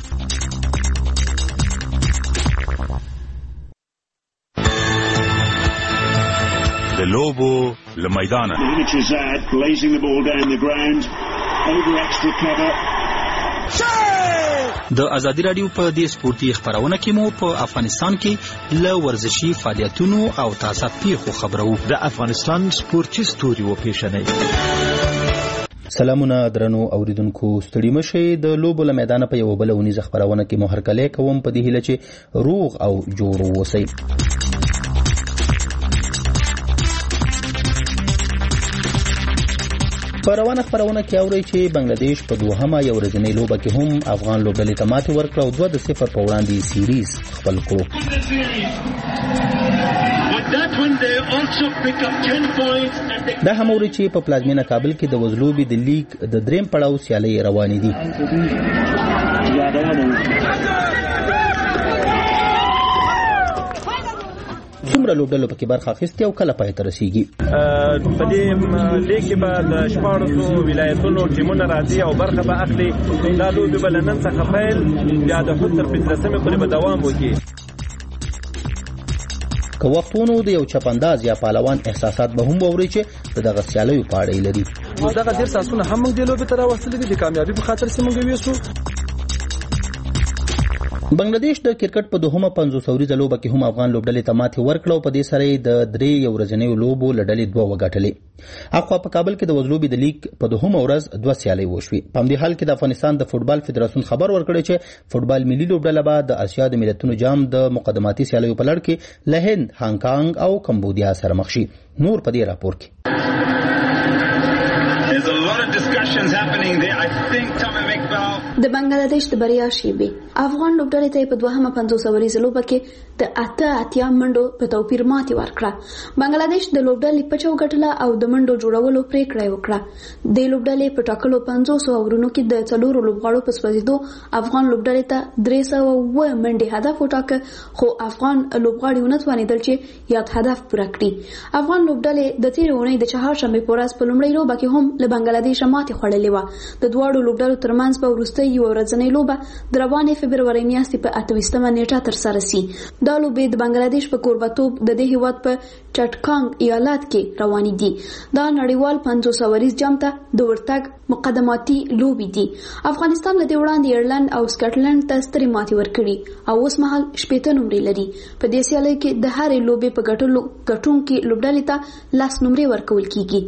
د لوبو له میدانه د ازادي رادیو په دې سپورتي خبرونه کې مو په افغانستان کې له ورزشي فعالیتونو او تازه پیښو خبرو. د افغانستان سپورتي ستوري و پیښنې. سلامونه درنو اوریدونکو، ستړي مشئ. د لوبو له میدانه په یو بل ونیزه خبرونه کې مو هرکلی کوم په دې هیله چې روغ او جوړ اوسئ. په روانه خبرونه کې اورئ چې بنگلادیش په دوهمه یو ورځنۍ لوبه کې هم افغان لوبډلې ته ماتې ورکړه او دوه د صفر په وړاندې سیریز خپل کړو. دا هم اورئ چې په پلازمینه کابل کې د وزلوبي د لیگ د دریم پړاو سیالۍ روانې دي. څومره لوبډلو پکې برخه اخیستې او کله پای ته رسیږي؟ په دې لیګ کې به د شپاړسو ولایتونو ټیمونه راځي او برخه به اخلي. دا لوبې به له نن څخه پیل بیا د خود تر پنځلسمې پورې به دوام وکړي. که وخت ونو د یو چپنداز یا پهلوان احساسات به هم واورئ چې د دغه سیالیو په اړه یې لري. دغه ډېر ساسونه هم موږ دې لوبې ته راوستلي دي د کامیابي په خاطر چې موږ ویسو. بنگلادیش د کرکټ په دوهمه پنځوس اوریزه لوبه کې هم افغان لوبډلې ته ماتې ورکړه او په دې سره یې د درې ورځنیو لوبو له ډلې دوه وګټلې. اخوا په کابل کې د وزلوبي د لیگ په دوهمه ورځ دوه سیالۍ وشوې. په همدې حال کې د افغانستان د فوټبال فدراسیون خبر ورکړی چې فوټبال ملي لوبډله به د اسیا د ملتونو جام د مقدماتي سیالیو په لړ کې له هند، هانګ کانګ او کمبودیا سره مخ شي. نور په دې راپور کې د بنگلاديش د بریا شیبي افغان لوبډلې ته په دوهمه پنځوس اوریزه لوبه کې د اته اتیا منډو په توپیر ماتې ورکړه. بنگلاديش د لوبډلې په چوکټله او د منډو جوړولو پریکړه وکړه. د لوبډلې په ټاکلو پنځوس اورونو کې د څلورو لوبغاړو په سوځیدو افغان لوبډلې ته درې سوه اوه منډې هدف وټاکه، خو افغان لوبغاړي ونه توانېدل چې یاد هدف پوره کړي. افغان لوبډلې د تېرې اونۍ د چهارشنبې په ورځ په لومړۍ لوبه کې هم له بنگلاديش ماتې خوړلې وه. د دواړو لوبډلو ترمنځ په وروستۍ یوه ورځنۍ لوبه د روانې فبرورۍ میاشتې په اته ویشتمه نیټه ترسره سي. دا لوبې د بنگلاديش په کوربتوب د دې هیواد په چټکانګ ایالت کې روانې دي. دا نړیوال پنځوس اوریز جام ته د ورتګ مقدماتي لوبې دي. افغانستان له دې وړاندې ایرلند او سکاټلند ته سترې ماتې ورکړي او اوس مهال شپېته نمرې لري. په دې سیالۍ کې د هرې لوبې په ګټلو ګټونکي لوبډلې ته لس نمرې ورکول کیږي.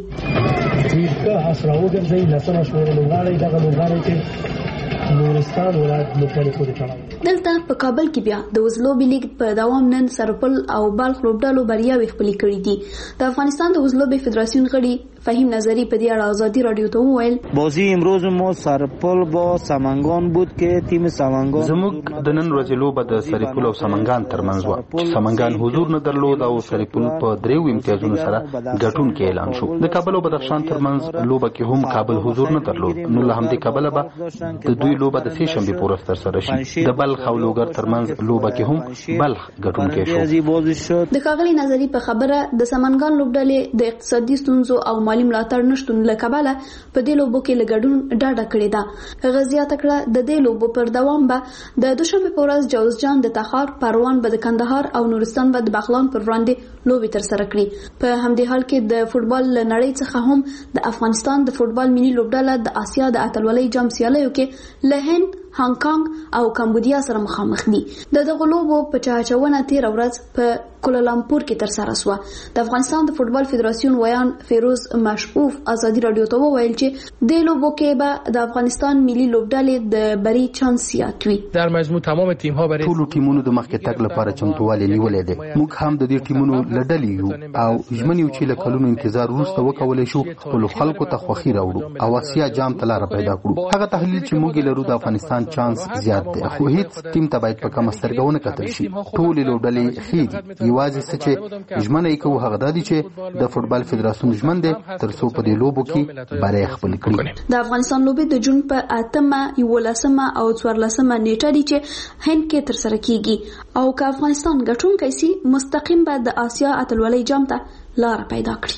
که اسرا وګرځي لسمه شمېر لوبغاړي دغه لوبغاړي چې نورستان ولایت لوبډلې پورې تړاو. دلته په کابل کې بیا د وزلوبې لیګ په دوام نن سرپل او بلخ لوبډلو بریاوې خپلې کړې دي. د افغانستان د وزلوبې فدراسیون غړي فهیم نظری په دې اړه آزادی رادیو ته وویل بازی امروز ما سرپل با سمنگان بود که تیم سمنگان زموږ د نن ورځې لوبه د سرپل او سمنگان ترمنځ و چې سمنگان حضور نه درلود او سرپل په دریو امتیازونو سره ګټونکی اعلان شو. د کابل او بدخشان ترمنځ لوبه کې هم کابل حضور نه درلود، نو له همدې کبله به د دوی لوبه د سې شنبې په ورځ ترسره شي. د بلخ او لوګر ترمنځ لوبه کې هم بلخ ګټونکی شو. د ښاغلي نظری په خبره د سمنگان لوبډلې د اقتصادي ستونزو او مالي ملاتړ نشتون له کبله په دې لوبو کې له ګډون ډاډه کړې ده. هغه زیاته کړه د دې لوبو پر دوام به د دوشنبې په ورځ جوزجان د تخار، پروان به د کندهار او نورستان به د بغلان پر وړاندې لوبې ترسره کړي. په همدې حال کې د فوټبال له نړۍ څخه هم د افغانستان د فوټبال ملي لوبډله د آسیا د اتلولۍ جام سیالیو کې له هند، هانګ کانګ او کمبودیا سره مخامخ دي. د دغه لوبو په چاچونه تیر ورځ په کولالامپور کې ترسره شوه. د افغانستان د فوټبال فدراسیون ویان فیروز مشعوف آزادی رادیو ته وویل چې د لوبو کې به د افغانستان ملي لوبډلې د بری چانس زیات وي. در مجموع تمام تیم ها برای ټول ټیمونو د مخکې تګ لپاره چمتووالی نیولې ده. موږ هم د دې ټیمونو لډلې یو او ژمن یو چې له کلونو انتظار وروسته وکولای شو خپل خلکو ته خوښي راوړو او آسیا جام ته لار پیدا کړو. هغه تحلیل چې موږ لرو د افغانستان چانس زیات دی، خو هیڅ ټیم ته باید په کم سترګه ونه کتل شي. ټول لوبډلې ښې دي، یوازې څه چې ژمنه یې کوو هغه دا دی چې د فوټبال فدراسیون ژمن دی تر څو په دې لوبو کې بری خپل کړي. د افغانستان لوبې د جون په اتمه، یولسمه او څوارلسمه نیټه دي چې هند کې ترسره کیږي او که افغانستان ګټونکی سي مستقیم به د آسیا اتلولۍ جام ته لار پیدا کړي.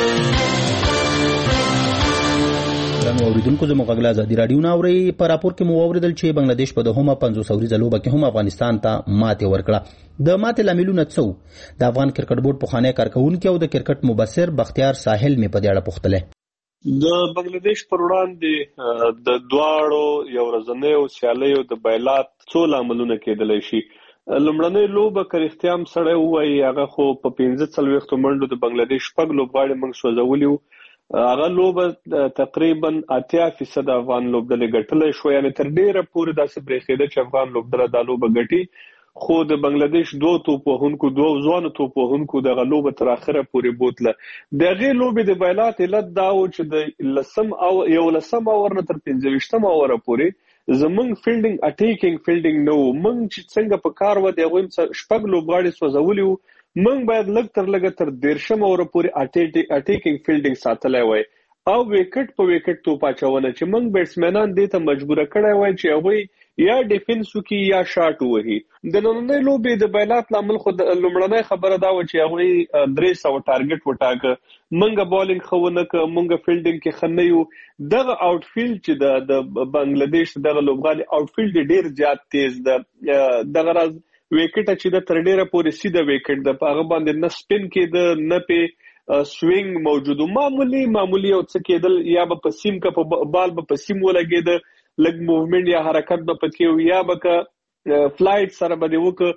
اوریدونکو زموږ غږ ازادي رادیو نه اوري. په راپور کې مو اوریدل چې بنگلاديش په دهمه پنځوس اوریزه لوبه کې هم افغانستان ته ماتې ورکړه. د ماتې لاملونه څه وو؟ د افغان کرکټ بورډ پخوانی کارکونکي او د کرکټ مبصر بختیار ساحل مې په دې اړه پوښتله. د بنگلاديش پر وړاندې د دواړو یو ورځنیو سیالیو د بایلات څو لاملونه کېدلی شي. لومړنۍ لوبه که رښتیا هم سړی ووایي هغه خو په پنځه څلوېښتو منډو د بنگلاديش شپږ لوبغاړي موږ سوځولي وو. هغه لوبه تقریبا اتیا فیصد افغان لوبډلې ګټلی شو، یعنې تر ډیره پورې داسې برېښېده چې افغان لوبډله دا لوبه ګټي. خو د بنگلاديش دوه توپ وهونکو دوه ځوانو توپ وهونکو دغه لوبه تر اخره پورې بوتله. د هغې لوبې د بایلات علت دا و چې د لسم او یولسم اور نه تر پنځه ویشتم اوره پورې زمونږ فیلډینګ اټیکینګ فیلډینګ نه و. موږ چې څنګه په کار و د هغوی شپږ لوبغاړي سوځولي وو، موږ باید لږ تر لږه تر دېرشم اوره پورې اټیکینګ فیلډینګ ساتلی وای او ویکټ په ویکټ توپ اچونه چې موږ بیټسمینان دې ته مجبوره کړی وای چې هغوی یا ډیفنس وکړي یا شاټ ووهي. د نننۍ لوبې د بایلات لامل خو لومړنۍ خبره دا وه چې هغوی درې سوه ټارګټ وټاکه، موږ بالینګ ښه ونه کړه، موږ فیلډینګ کې ښه نه یو. دغه آوټ فیلډ چې د بنګلاديش دغه لوبغاړي آوټ فیلډ ډېر زیات تیز ده. دغه راز ویکټه چې د تر ډیره پورې سیده ویکټ ده، په هغه باندې نه سپین کېده نه پې سوینګ موجود و. معمولی معمولی یو څه کېدل، یا به په سیم که په بال به په سیم ولګېده، لږ موومنټ یا حرکت به پکې و، یا به که فلایټ سره به دې وکړه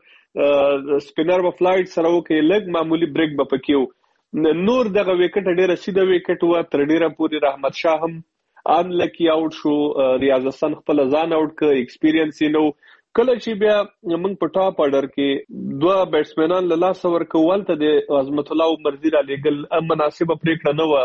سپینر به فلایټ سره وکړي، لږ معمولی بریک به پکې و. نور دغه ویکټه ډیره سیده ویکټ وه. تر ډیره پورې رحمت شاه هم ان لکی آوټ شو، ریاض حسن خپل ځان آوټ کړ، ایکسپیرینس یې نه و. کله چې بیا موږ په ټاپ آرډر کې دوه بیټسمینان له لاسه ورکړو، هلته د عظمت الله عمرزي رالیږل مناسبه پرېکړه نه وه.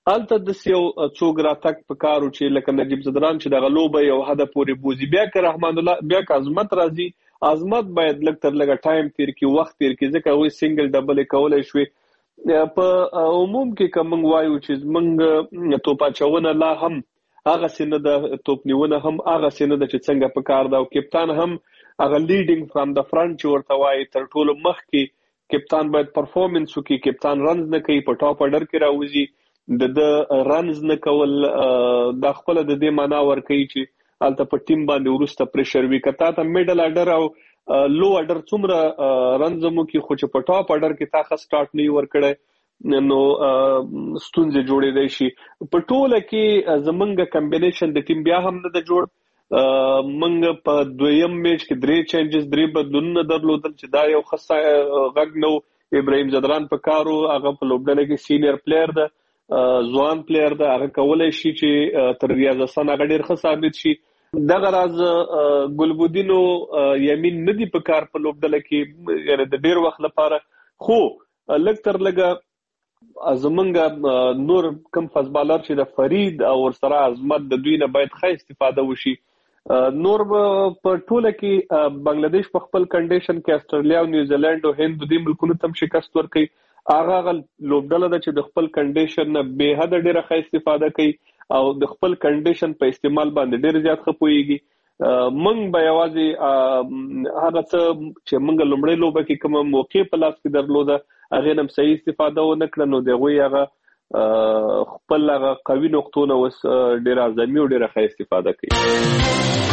الته د یو څوک راتک په کارو چې لکه نجیب زدران چې د غلوبه یو حد پورې بوزي بیا که رحمان الله بیا که عظمت راځي عظمت باید لږ تر لږه ټایم تیر کی وخت تیر کی ځکه وې سنگل ډبل کولای شوی په عموم کې کوم وایو چې موږ توپا چونه لا هم هغه سینه د توپ نیونه هم هغه سینه د چې څنګه په کار دا او کپتان هم هغه لیډینګ فرام د فرنٹ چې ورته وایي تر ټولو مخ کې کپتان باید پرفورمنس وکړي کپتان رنز نه کوي په ټاپ اډر کې راوځي د د رنز نه کول د خپل د دې معنا ور کوي چې الته په ټیم باندې ورسته پریشر وی کتا ته میډل اډر او لو اډر څومره رنز مو کې خو چې په ټاپ اډر کې تا خاص سٹارټ نه ور کړي نو ستونزې جوړې دی شي په ټوله کې زمونږ کمبینیشن د ټیم بیا هم نه د جوړ منګ په دویم میچ کې درې چینجز درې بدلونونه درلودل چې دا یو خاصه غږ نو ابراهیم زدران په کارو هغه په لوبډله کې سینیئر پلیئر ده ځوان پلیئر ده هغه کولای شي چې تر ریاض حسن هغه ډیر ښه ثابت شي دغه راز ګلبودینو یمین ندی په کار په لوبډله کې یعنی د ډیر وخت لپاره خو لږ تر لږه زمونږ نور کم فزبالر چې د فرید او ورسره عظمت د دوی نه باید ښه استفاده وشي نور په ټوله کې بنگلاديش په خپل کنډیشن کې استرالیا او نیوزیلند او هند د ملکونو تم شکست ورکړي هغه لوبډله د چې د خپل کنډیشن نه به حد ډیره ښه استفاده کوي او د خپل کنډیشن په استعمال باندې ډیر زیات خپويږي منګ به یوازې هغه څه چې منګ لومړی لوبه کې کوم موقع په لاس کې درلوده هغه نم صحیح استفاده و نه کړ نو دغه هغه خپل هغه قوي نقطونه وس ډیر اعظمي او ډیر ښه استفاده کوي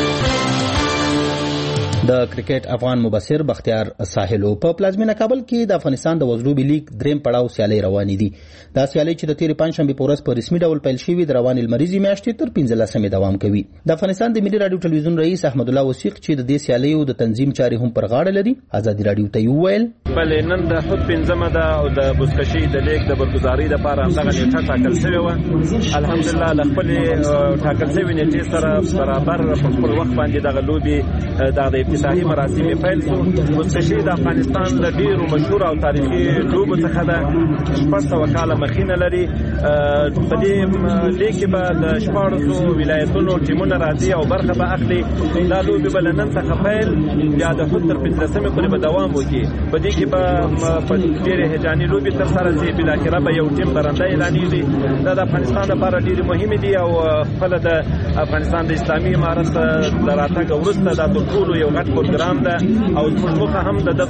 د کرکټ افغان مبصر بختیار ساحلو په پلازمینه کابل کې د افغانستان د وزلوبي لیگ دریم پړاو سیالي روانې دي دا سیالي چې د تیر پنځشنبه په ورځ په رسمي ډول پیل شوې د روان المریزي میاشتې تر پنځلسمې دوام کوي د افغانستان د ملي رادیو ټلویزیون رئیس احمد الله وثیق چې د دې سیالي او د تنظیم چارې هم پر غاړه لري ازادي رادیو ته ویل بلې نن د خود پنځمه ده او د بوسکشي د لیگ د برگزاري لپاره هغه نیټه ټاکل شوې و الحمدلله له خپل ټاکل شوې نیټې سره برابر په خپل وخت باندې د غلوبي د افتتاحي مراسم پیل شو بوسکشي د افغانستان د ډیرو مشهور او تاریخي لوبو څخه ده شپږ سوه کاله مخینه لري په دې لیګ کې به د شپاړسو ولایتونو ټیمونه راځي او برخه به اخلي دا لوبې به له نن څخه پیل بیا د خود تر پنځلسمې پورې به دوام وکړي په دې کې به په ډېرې هیجاني لوبې ترسره شي بالاخره به یو ټیم برنده اعلانېږي دا د افغانستان لپاره ډېرې مهمې دي او خپله د افغانستان د اسلامي امارت د راتګ وروسته دا تر ټولو یو غټ پروګرام ده او زموږ موخه هم د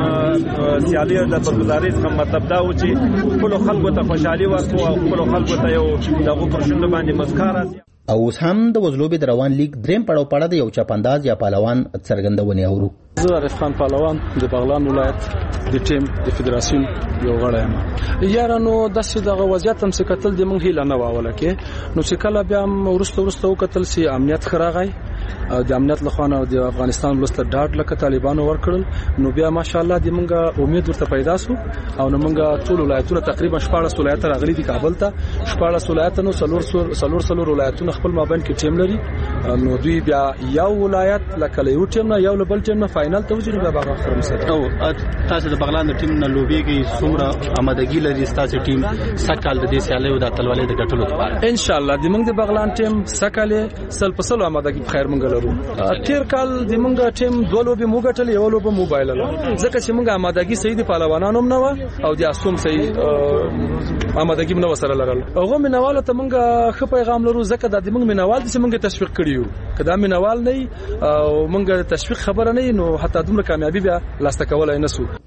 دغه سیالیو د برگزارۍ څخه مطلب دا و چې خپلو خلکو ته خوشحالي ورکړو او خپلو خلکو ته یو دغو پر شونډو باندې مسکا راسي او اوس هم د وزلوبې د روان لیگ دریم پړاو په اړه د یو چاپانداز یا پهلوان څرګندونې اورو زه عارف خان پهلوان د بغلان ولایت د ټیم د فدراسیون یو غړی یم یارانو داسې دغه وضعیت هم چې کتل د موږ هیله نه وه اوله کې نو چې کله بیا هم وروسته وروسته وکتل چې امنیت ښه راغی او د امنیت له خوا نه د افغانستان ولس ته ډاډ لکه طالبانو ورکړل نو بیا ماشاءالله د موږ امید ورته پیدا سو او نو موږ ټول ولایتونه تقریبا شپاړس ولایت راغلي دي کابل ته شپاړس ولایت نو څلور څلور څلور ولایتونه خپل مابین کې ټیم لري نو دوی بیا یو ولایت لکه له یو ټیم نه یو له بل ټیم نه فائنل ته وځي بیا هغه خرم سره او تاسو د بغلان د ټیم نه لوبيږي څومره آمادګي لري تاسو ټیم سکهال د دې سیالي او د اتلولۍ د ګټلو لپاره ان شاء الله د موږ د بغلان ټیم سکهال سل په سل آمادګي په خیر موږ لرو تیر کال د موږ ټیم دوه لوبي موږ ټل یو لوبه موبایل له ځکه چې موږ آمادګي صحیح د پهلوانانو نه و او د اسوم صحیح آمادګي نو سره لرل هغه منواله ته موږ خ پیغام لرو ځکه د موږ منوال چې موږ تشویق کړیو کدا منوال نه او موږ تشویق خبره نه نو حتی دومره کامیابی بیا لاسته کولای نه سو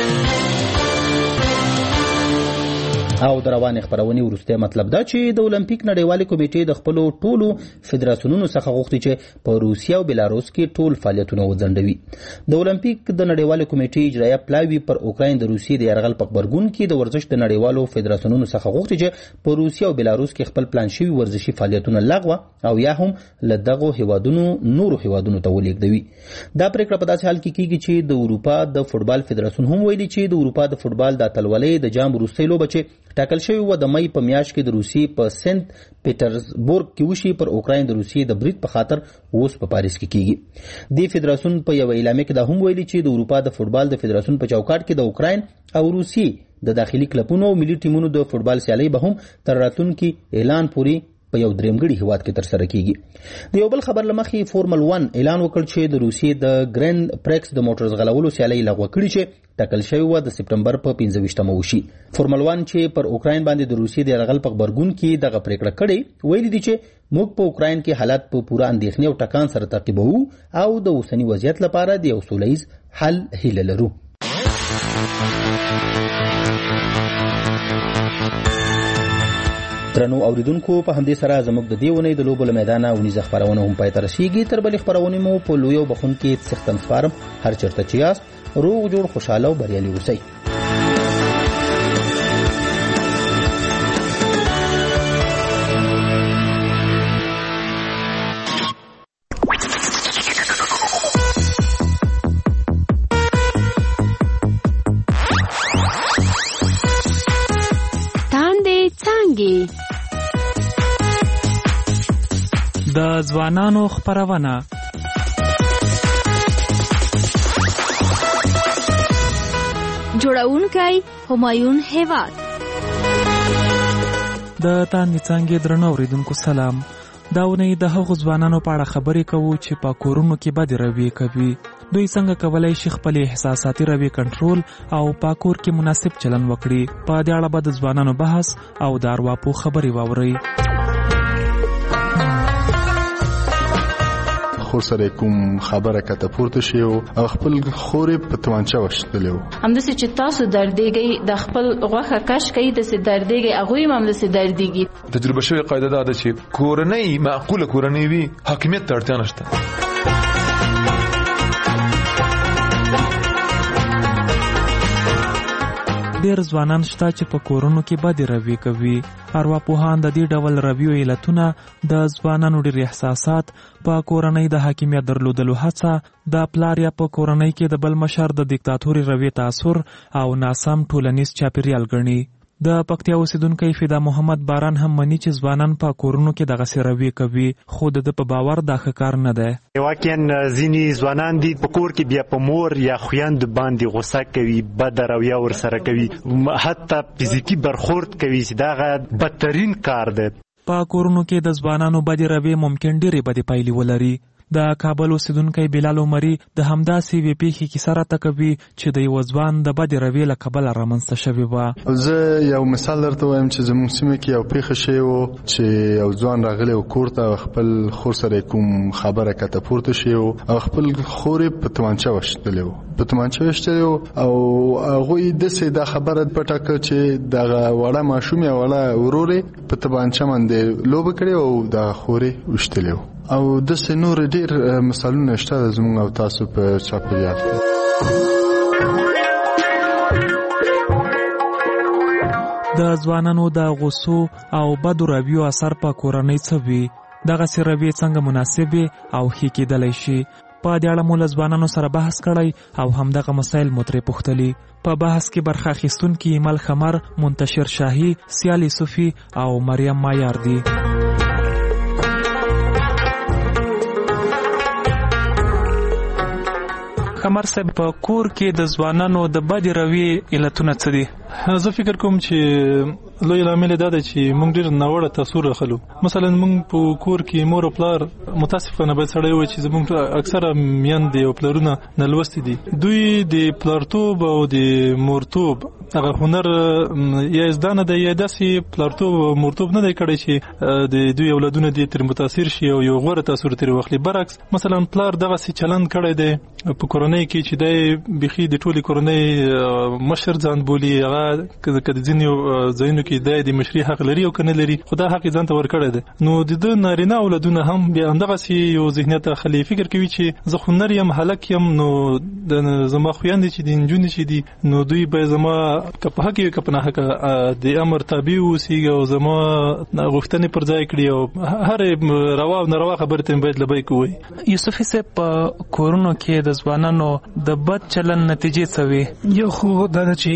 او د روان خبرونې ورسته مطلب دا چې د اولمپیک نړیوالې کمیټې د خپل ټولو فدراسیونونو څخه غوښتي چې په روسیا او بلاروس کې ټول فعالیتونه وځنډوي د اولمپیک د نړیوالې کمیټې اجرایه پلاوی پر اوکراین د روسیې د یرغل په خبرګون کې د ورزش د نړیوالو فدراسیونونو څخه غوښتي چې په روسیا او بلاروس کې خپل پلان شوی ورزشي فعالیتونه لغوه او یا هم له دغه هیوادونو نورو هیوادونو ته ولېږدوي دا پریکړه په داسې حال کې کیږي چې د اروپا د فوتبال فدراسیون هم ویلي چې د اروپا د فوتبال د اتلولۍ د جام وروستۍ لوبه چې ټاکل شوی و د مئی په میاشت کې د روسیې په سنت پیټرزبورګ کې وشي پر اوکراین د روسیې د برید په خاطر اوس په پاریس کې کیږي. د فدراسیون په یو اعلامیه کې دا هم ویلي چې د اروپا د فوټبال د فدراسیون په چوکاټ کې د اوکراین او روسیې د داخلي کلبونو او ملي ټیمونو د فوټبال سیالۍ به هم تر راتلونکي اعلان پورې په یو درېمګړي هیواد کې تر سره کیږي. د یو بل خبر لمخې فورمل ون اعلان وکړ چې د روسیې د ګرینډ پریکس د موټر ځغلولو سیالۍ لغوه کړي چې ټاکل شوی و د سپټمبر په پنځه ویشتمه وشي. فورمل ون چې پر اوکراین باندې د روسیې د یرغل په غبرګون کې دغه پریکړه کړې ویلي دي چې موږ په اوکراین کې حالات په پوره اندېښنې او ټکان سره تعقیبوو او د اوسني وضعیت لپاره د یو سوله ییز حل هیله لرو. درنو اوریدونکو په همدې سره زموږ د دې ونې د لوبو له میدانه ونیزه خپرونه هم پای ته رسیږي. تر بلې خپرونې مو په لویو بخونکې څښتن سپارم. هر چېرته چې یاست روغ جوړ خوشحاله او بریالي اوسئ. د ځوانانو خپرونه جوړونکی همایون هیواد. د تاندې څانګې درنو اوریدونکو سلام. دا ونې د هغو ځوانانو په اړه خبرې کوو چې په کورونو کې بدې رویې کوي. دوی څنګه کولی شي خپل احساساتي رویې کنټرول او په کور کې مناسب چلن وکړي. په دې اړه به د ځوانانو بحث او د ارواپوه خبرې واورئ. خور سره کوم خبره کته پورته شي او خپل خورې په توانچه وشتلو همداسې چې تاسو دردېږئ د خپل غوښه کش کوي داسې دردېږئ هغوی هم همداسې دردېږي. تجربه شوې قاعده دا ده چې کورنۍ معقوله کورنۍ وي حاکمیت ته اړتیا نشته. ډېر ځوانان شته چې په کورونو کې بدې رویې کوي. ارواپوهان د دې ډول رویو علتونه د ځوانانو ډېر احساسات، په کورنۍ د حاکمیت درلودلو هڅه، د پلار یا په کورنۍ کې د بل مشر د دیکتاتوري رویې تاثر او ناسم ټولنیز چاپیریال ګڼي. د پکتیا اوسیدونکی فدا محمد باران هم مني چې ځوانان په کورونو کې دغسې رویې کوي، خو د ده په باور دا ښه کار نه دی. واقعا ځینې ځوانان دي په کور کې بیا په مور یا خویندو باندې غوسه کوي، بده رویه ورسره کوي، حتی فزیکي برخورد کوي چې دغه بدترین کار دی. په کورونو کې د ځوانانو بدې رویې ممکن ډېرې بدې پایلې ولري. د کابل اوسیدونکی بلال عمري د همداسې یوې پیښې کیسه راته کوي چې د یوه ځوان د بدې رویې له کبله رامنځته شوې وه. زه یو مثال درته وایم چې زموږ سیمه کې یو پیښه شوې وه چې یو ځوان راغلی و کور ته، خپل خور سره کوم خبره کته پورته شوې او خپل خور یې په تومانچه وشتلی و په تومانچه وشتلی و او هغوی داسې دا خبره پټه کړه چې دغه وړه ماشوم یا وړه ورور یې په تومانچه باندې لوبه کړې او دغه خور یې وشتلی و. او داسې نور ډېر مثالونه شته زموږ او تاسو په چاپېریال کې. د ځوانانو د غوسو او بدو رویو اثر په کورنۍ څه وي؟ دغسې رویې څنګه مناسبې او ښې کېدلی شي؟ په دې اړه مو له ځوانانو سره بحث کړی او همدغه مسایل مو ترې پوښتلي. په بحث کې برخه اخیستونکي ایمل خمر، منتشر شاهي، سیال یوسفي او مریم مایار دي. خمر صاحب، په کور کې د ځوانانو د بدې رویې علتونه څه دي؟ زه فکر کوم چې لوی لامل دا دی چې موږ ډېر ناوړه تاثر اخلو. مثلا موږ په کور کې مور او پلار متاسفانه باید سړی وایي چې زموږ اکثره میندې او پلارونه نالوستي دي. دوی د پلارتوب او د مورتوب هغه هنر یا زده نه دی، یا داسې پلارتوب او مورتوب نه دی کړی چې د دوی اولادونه دې ترې متاثر شي او یو غوره تاثر ترې واخلي. برعکس مثلا پلار دغسې چلند کړی دی په کورنۍ کې چې دی بیخي د ټولې کورنۍ مشر ځان بولي، هغه که د ځینې ځایونو کې دی د مشري حق لري او که نه لري، خو دا حق یې ځان ته ورکړی دی. نو د ده نارینه اولادونه هم بیا همدغسې یو ذهنیت اخلي، فکر کوي چې زه خو نر یم، هلک یم، نو زما خویندې چې دي، نجونې چې دي، نو دوی باید زما که په حق وي که په ناحقه د امر تابع واوسېږي او زما غوښتنې پر ځای کړي او هرې روا او ناروا خبرې ته باید لبیک ووایي. یوسفي صاحب، په کورونو کې د د ځوانانو د بد چلن نتیجې څه وي؟ یو خو دا ده